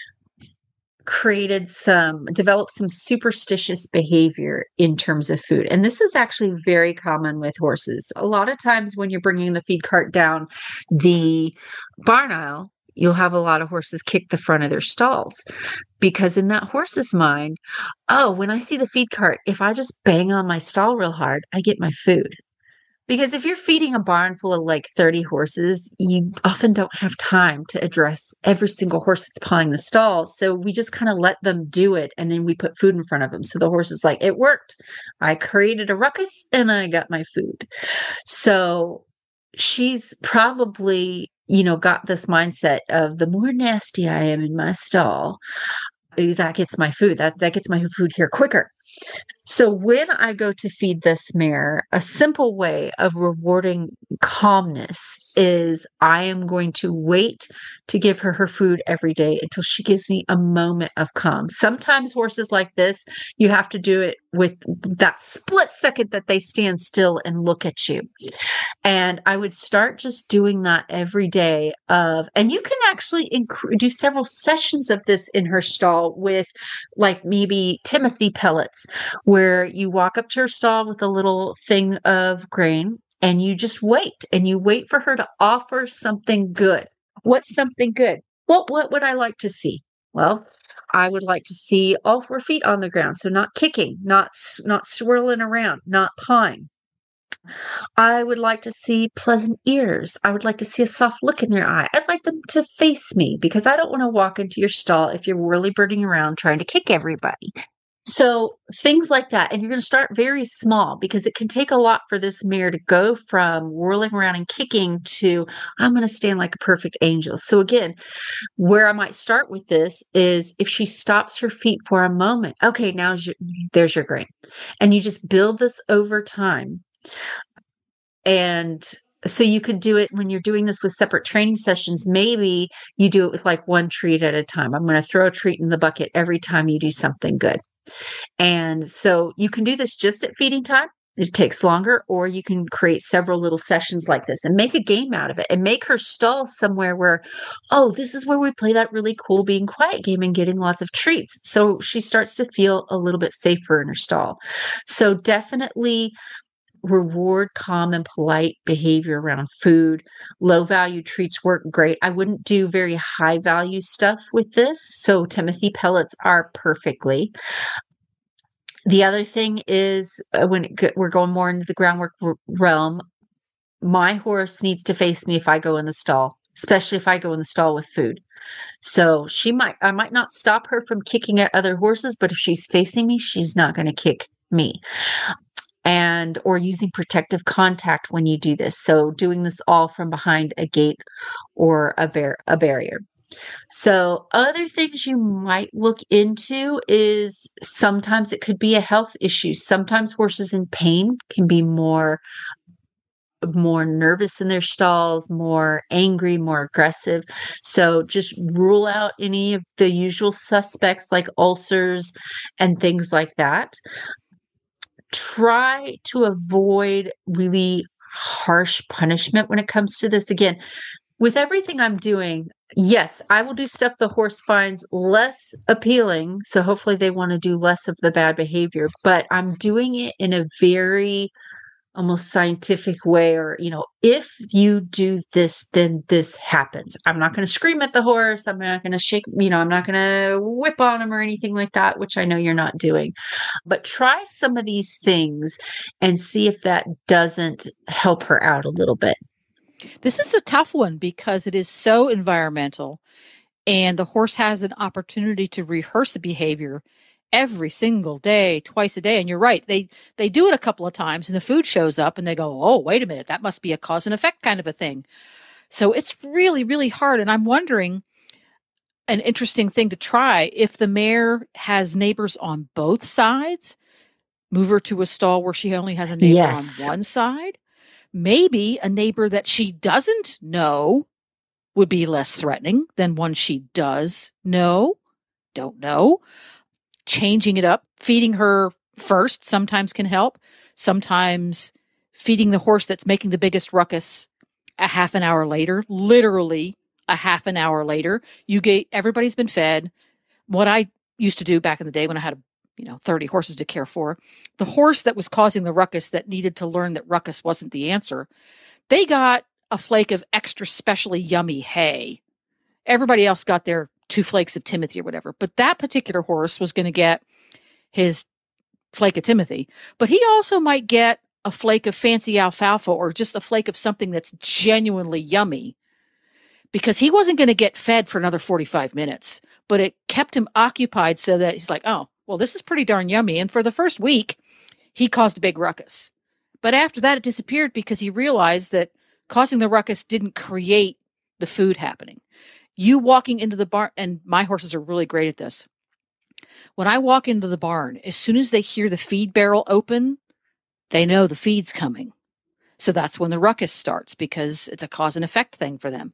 developed some superstitious behavior in terms of food. And this is actually very common with horses. A lot of times when you're bringing the feed cart down the barn aisle, you'll have a lot of horses kick the front of their stalls because in that horse's mind, when I see the feed cart, if I just bang on my stall real hard, I get my food. Because if you're feeding a barn full of like 30 horses, you often don't have time to address every single horse that's pawing the stall. So we just kind of let them do it. And then we put food in front of them. So the horse is like, it worked. I created a ruckus and I got my food. So she's probably, got this mindset of the more nasty I am in my stall, that gets my food. That gets my food here quicker. So when I go to feed this mare, a simple way of rewarding calmness is I am going to wait to give her food every day until she gives me a moment of calm. Sometimes horses like this, you have to do it with that split second that they stand still and look at you. And I would start just doing that every day and you can actually do several sessions of this in her stall with like maybe Timothy pellets, where you walk up to her stall with a little thing of grain and you just wait and you wait for her to offer something good. What's something good? What would I like to see? Well, I would like to see all 4 feet on the ground. So not kicking, not swirling around, not pawing. I would like to see pleasant ears. I would like to see a soft look in their eye. I'd like them to face me because I don't want to walk into your stall if you're whirly birding around trying to kick everybody. So things like that. And you're going to start very small because it can take a lot for this mare to go from whirling around and kicking to, I'm going to stand like a perfect angel. So again, where I might start with this is if she stops her feet for a moment. Okay, now there's your grain. And you just build this over time. And so you could do it when you're doing this with separate training sessions. Maybe you do it with like one treat at a time. I'm going to throw a treat in the bucket every time you do something good. And so you can do this just at feeding time. It takes longer, or you can create several little sessions like this and make a game out of it and make her stall somewhere where, oh, this is where we play that really cool being quiet game and getting lots of treats. So she starts to feel a little bit safer in her stall. So definitely reward calm and polite behavior around food. Low value treats work great. I wouldn't do very high value stuff with this. So Timothy pellets are perfectly. The other thing is we're going more into the groundwork realm, my horse needs to face me if I go in the stall, especially if I go in the stall with food. So I might not stop her from kicking at other horses, but if she's facing me, she's not going to kick me. Or using protective contact when you do this. So doing this all from behind a gate or a barrier. So other things you might look into is sometimes it could be a health issue. Sometimes horses in pain can be more nervous in their stalls, more angry, more aggressive. So just rule out any of the usual suspects like ulcers and things like that. Try to avoid really harsh punishment when it comes to this. Again, with everything I'm doing, yes, I will do stuff the horse finds less appealing. So hopefully they want to do less of the bad behavior, but I'm doing it in a very almost scientific way, or, if you do this, then this happens. I'm not going to scream at the horse. I'm not going to shake, I'm not going to whip on him or anything like that, which I know you're not doing. But try some of these things and see if that doesn't help her out a little bit. This is a tough one because it is so environmental, and the horse has an opportunity to rehearse the behavior every single day, twice a day. And you're right. They do it a couple of times and the food shows up and they go, oh, wait a minute, that must be a cause and effect kind of a thing. So it's really, really hard. And I'm wondering, an interesting thing to try, if the mare has neighbors on both sides, move her to a stall where she only has a neighbor on one side. Maybe a neighbor that she doesn't know would be less threatening than one she does know. Don't know. Changing it up, feeding her first sometimes can help. Sometimes feeding the horse that's making the biggest ruckus a half an hour later, literally a half an hour later. Everybody's been fed. What I used to do back in the day when I had 30 horses to care for, the horse that was causing the ruckus that needed to learn that ruckus wasn't the answer, they got a flake of extra specially yummy hay. Everybody else got their 2 flakes of Timothy or whatever. But that particular horse was going to get his flake of Timothy. But he also might get a flake of fancy alfalfa or just a flake of something that's genuinely yummy, because he wasn't going to get fed for another 45 minutes. But it kept him occupied so that he's like, oh, well, this is pretty darn yummy. And for the first week, he caused a big ruckus. But after that, it disappeared because he realized that causing the ruckus didn't create the food happening. You walking into the barn, and my horses are really great at this. When I walk into the barn, as soon as they hear the feed barrel open, they know the feed's coming. So that's when the ruckus starts, because it's a cause and effect thing for them.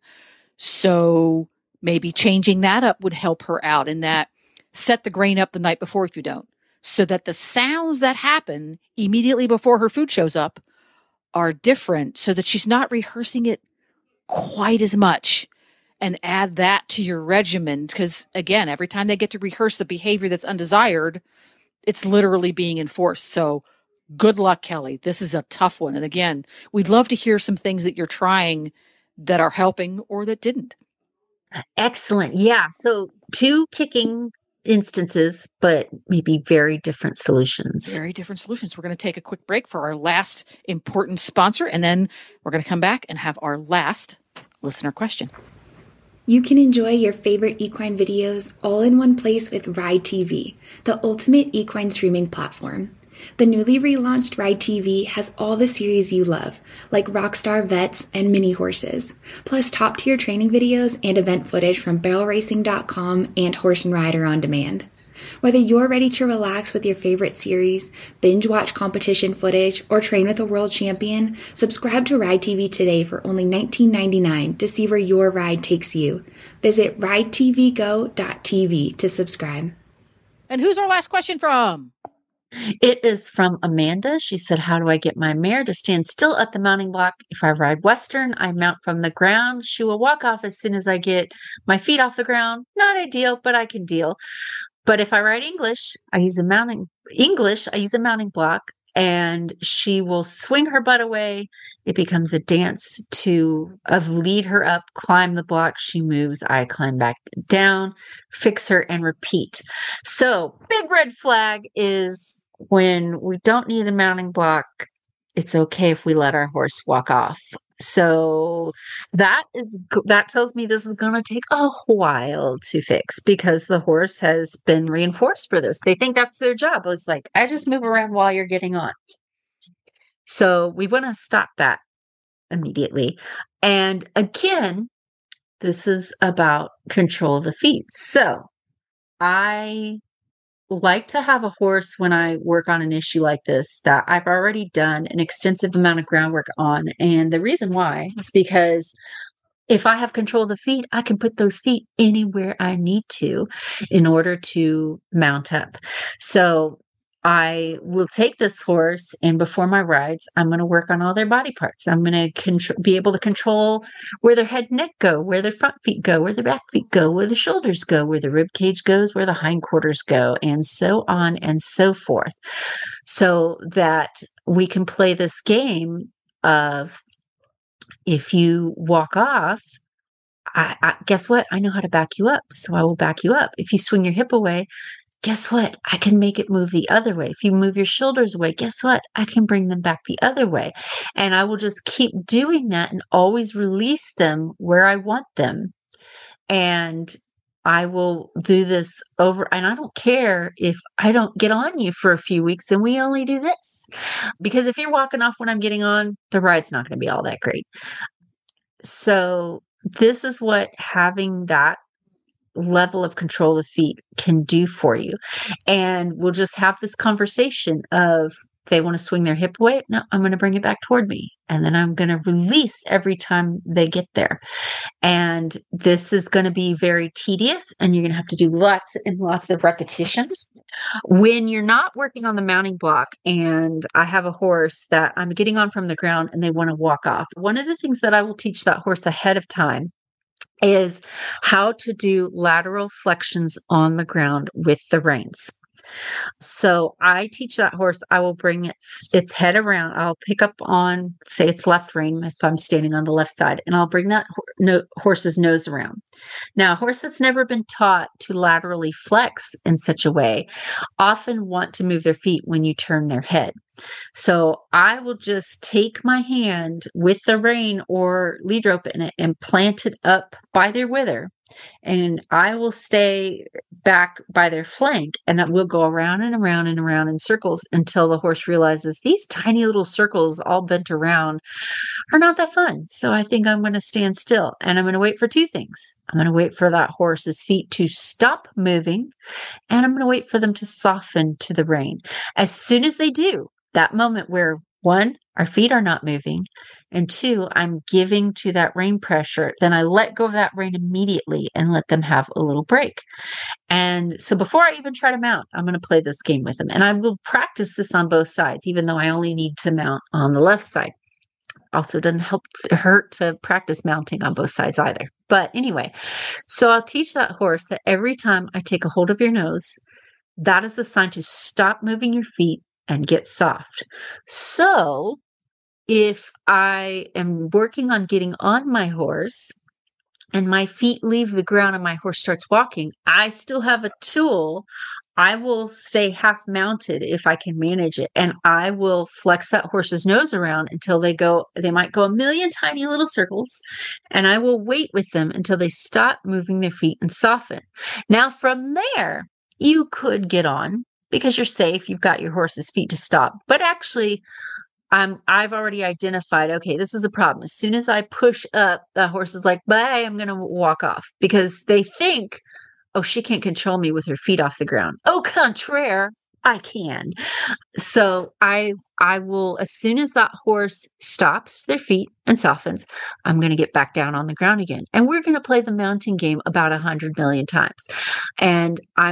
So maybe changing that up would help her out in that. Set the grain up the night before if you don't, so that the sounds that happen immediately before her food shows up are different, so that she's not rehearsing it quite as much. And add that to your regimen, because again, every time they get to rehearse the behavior that's undesired, it's literally being enforced. So good luck, Kelly. This is a tough one. And again, we'd love to hear some things that you're trying that are helping or that didn't. Excellent. Yeah. So 2 kicking instances, but maybe very different solutions. Very different solutions. We're going to take a quick break for our last important sponsor, and then we're going to come back and have our last listener question. You can enjoy your favorite equine videos all in one place with Ride TV, the ultimate equine streaming platform. The newly relaunched Ride TV has all the series you love, like Rockstar Vets and Mini Horses, plus top-tier training videos and event footage from BarrelRacing.com and Horse and Rider on Demand. Whether you're ready to relax with your favorite series, binge watch competition footage, or train with a world champion, subscribe to Ride TV today for only $19.99 to see where your ride takes you. Visit ridetvgo.tv to subscribe. And who's our last question from? It is from Amanda. She said, how do I get my mare to stand still at the mounting block? If I ride Western, I mount from the ground. She will walk off as soon as I get my feet off the ground. Not ideal, but I can deal. But if I ride English, I use a mounting block, and she will swing her butt away. It becomes a dance of lead her up, climb the block. She moves. I climb back down, fix her, and repeat. So big red flag is when we don't need a mounting block. It's okay if we let our horse walk off. So that tells me this is going to take a while to fix, because the horse has been reinforced for this. They think that's their job. It's like, I just move around while you're getting on. So we want to stop that immediately. And again, this is about control of the feet. So I like to have a horse when I work on an issue like this that I've already done an extensive amount of groundwork on. And the reason why is because if I have control of the feet, I can put those feet anywhere I need to in order to mount up. So I will take this horse, and before my rides, I'm going to work on all their body parts. I'm going to be able to control where their head and neck go, where their front feet go, where their back feet go, where the shoulders go, where the rib cage goes, where the hindquarters go, and so on and so forth. So that we can play this game of, if you walk off, I guess what? I know how to back you up, so I will back you up. If you swing your hip away, guess what? I can make it move the other way. If you move your shoulders away, guess what? I can bring them back the other way. And I will just keep doing that and always release them where I want them. And I will do this over. And I don't care if I don't get on you for a few weeks and we only do this. Because if you're walking off when I'm getting on, the ride's not going to be all that great. So this is what having that level of control of feet can do for you. And we'll just have this conversation of, they want to swing their hip away. No, I'm going to bring it back toward me. And then I'm going to release every time they get there. And this is going to be very tedious, and you're going to have to do lots and lots of repetitions. When you're not working on the mounting block and I have a horse that I'm getting on from the ground and they want to walk off, one of the things that I will teach that horse ahead of time is how to do lateral flexions on the ground with the reins. So I teach that horse, I will bring its head around. I'll pick up on, say it's left rein if I'm standing on the left side, and I'll bring that horse's nose around. Now, a horse that's never been taught to laterally flex in such a way often want to move their feet when you turn their head. So I will just take my hand with the rein or lead rope in it and plant it up by their wither and I will stay back by their flank, and we'll go around and around and around in circles until the horse realizes these tiny little circles all bent around are not that fun. So I think I'm going to stand still, and I'm going to wait for two things. I'm going to wait for that horse's feet to stop moving, and I'm going to wait for them to soften to the rein. As soon as they do, that moment where, one, our feet are not moving, and two, I'm giving to that rein pressure, then I let go of that rein immediately and let them have a little break. And so before I even try to mount, I'm going to play this game with them. And I will practice this on both sides, even though I only need to mount on the left side. Also doesn't hurt to practice mounting on both sides either. But anyway, so I'll teach that horse that every time I take a hold of your nose, that is the sign to stop moving your feet and get soft. So if I am working on getting on my horse and my feet leave the ground and my horse starts walking, I still have a tool. I will stay half mounted if I can manage it. And I will flex that horse's nose around until they might go a million tiny little circles. And I will wait with them until they stop moving their feet and soften. Now from there, you could get on because you're safe. You've got your horse's feet to stop. But actually, I've already identified, okay, this is a problem. As soon as I push up, the horse is like, bye, I'm going to walk off because they think, oh, she can't control me with her feet off the ground. Au contraire, I can. So I will, as soon as that horse stops their feet and softens, I'm going to get back down on the ground again. And we're going to play the mounting game about 100 million times. And I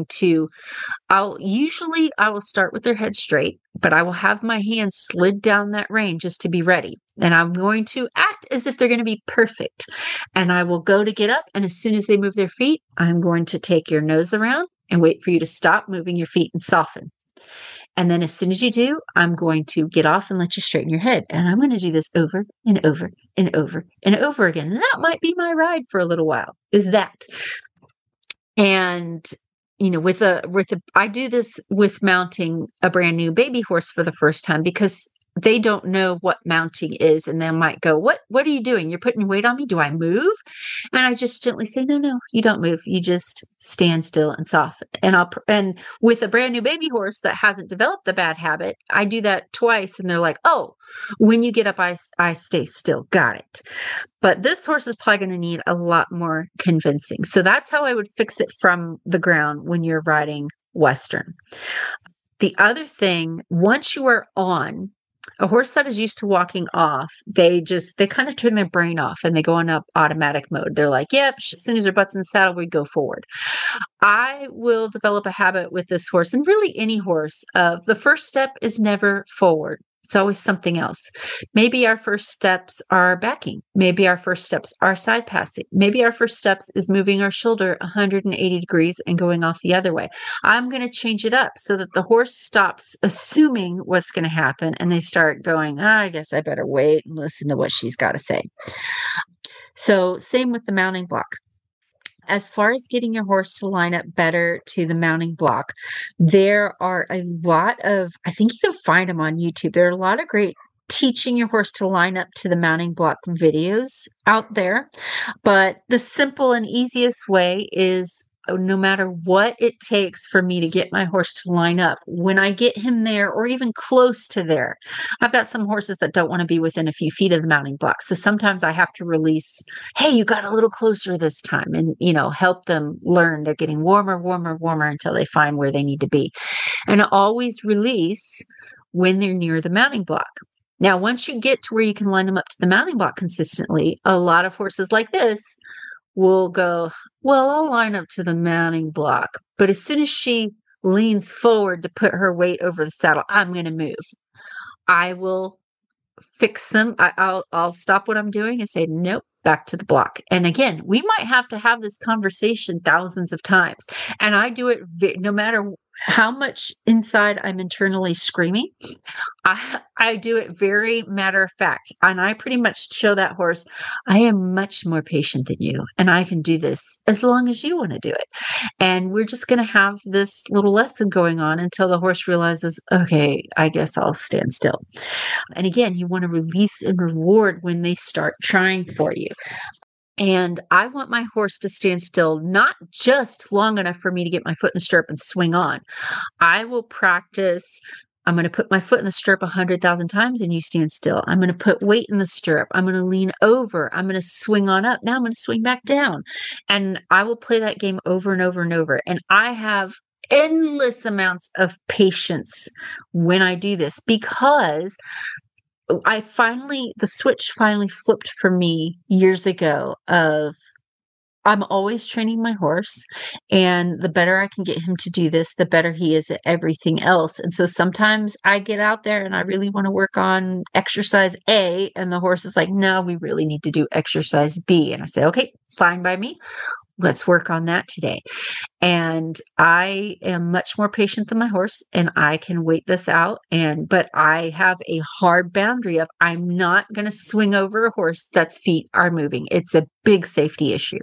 will start with their head straight, but I will have my hands slid down that rein just to be ready. And I'm going to act as if they're going to be perfect. And I will go to get up. And as soon as they move their feet, I'm going to take your nose around and wait for you to stop moving your feet and soften. And then as soon as you do, I'm going to get off and let you straighten your head. And I'm going to do this over and over and over and over again. And that might be my ride for a little while, is that. And I do this with mounting a brand new baby horse for the first time because they don't know what mounting is, and they might go, what are you doing? You're putting weight on me? Do I move? And I just gently say, no, you don't move. You just stand still and soften. And with a brand new baby horse that hasn't developed the bad habit, I do that twice, and they're like, oh, when you get up, I stay still. Got it. But this horse is probably going to need a lot more convincing. So that's how I would fix it from the ground when you're riding Western. The other thing, once you are on, a horse that is used to walking off, they kind of turn their brain off and they go on up automatic mode. They're like, yep, as soon as their butt's in the saddle, we go forward. I will develop a habit with this horse, and really any horse, of the first step is never forward. It's always something else. Maybe our first steps are backing. Maybe our first steps are side passing. Maybe our first steps is moving our shoulder 180 degrees and going off the other way. I'm going to change it up so that the horse stops assuming what's going to happen and they start going, I guess I better wait and listen to what she's got to say. So same with the mounting block. As far as getting your horse to line up better to the mounting block, there are a lot of, I think you can find them on YouTube. There are a lot of great teaching your horse to line up to the mounting block videos out there. But the simple and easiest way is, no matter what it takes for me to get my horse to line up, when I get him there or even close to there, I've got some horses that don't want to be within a few feet of the mounting block. So sometimes I have to release, hey, you got a little closer this time, and, help them learn. They're getting warmer until they find where they need to be. And I always release when they're near the mounting block. Now, once you get to where you can line them up to the mounting block consistently, a lot of horses like this will go, well, I'll line up to the mounting block. But as soon as she leans forward to put her weight over the saddle, I'm going to move. I will fix them. I'll stop what I'm doing and say, nope, back to the block. And again, we might have to have this conversation thousands of times. And I do it no matter how much inside I'm internally screaming. I do it very matter of fact. And I pretty much show that horse, I am much more patient than you. And I can do this as long as you want to do it. And we're just going to have this little lesson going on until the horse realizes, okay, I guess I'll stand still. And again, you want to release and reward when they start trying for you. And I want my horse to stand still, not just long enough for me to get my foot in the stirrup and swing on. I will practice. I'm going to put my foot in the stirrup 100,000 times and you stand still. I'm going to put weight in the stirrup. I'm going to lean over. I'm going to swing on up. Now I'm going to swing back down. And I will play that game over and over and over. And I have endless amounts of patience when I do this, because the switch finally flipped for me years ago of I'm always training my horse, and the better I can get him to do this, the better he is at everything else. And so sometimes I get out there and I really want to work on exercise A, and the horse is like, no, we really need to do exercise B. And I say, okay, fine by me. Let's work on that today. And I am much more patient than my horse, and I can wait this out. But I have a hard boundary of I'm not going to swing over a horse that's feet are moving. It's a big safety issue.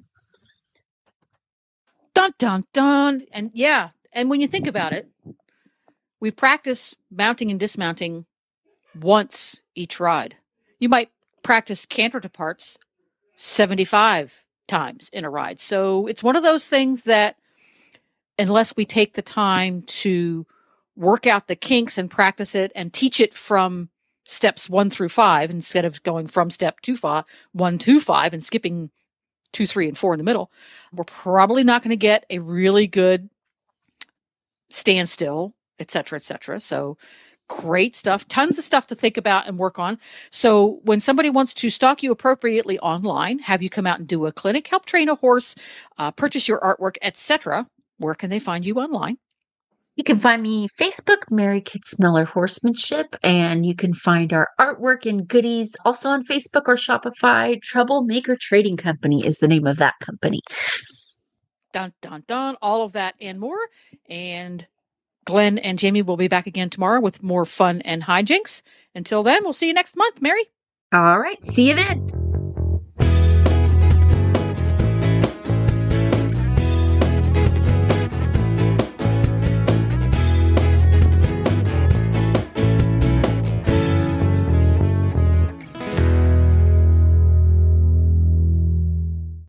Dun, dun, dun. And yeah. And when you think about it, we practice mounting and dismounting once each ride. You might practice canter to parts 75 times in a ride. So it's one of those things that unless we take the time to work out the kinks and practice it and teach it from steps 1 through 5, instead of going from step 1 to 5 and skipping 2, 3, and 4 in the middle, we're probably not going to get a really good standstill, et cetera, et cetera. So great stuff. Tons of stuff to think about and work on. So when somebody wants to stalk you appropriately online, have you come out and do a clinic, help train a horse, purchase your artwork, etc., where can they find you online? You can find me Facebook, Mary Kitzmiller Horsemanship, and you can find our artwork and goodies also on Facebook or Shopify. Troublemaker Trading Company is the name of that company. Dun, dun, dun. All of that and more. And Glenn and Jamie will be back again tomorrow with more fun and hijinks. Until then, we'll see you next month, Mary. All right. See you then.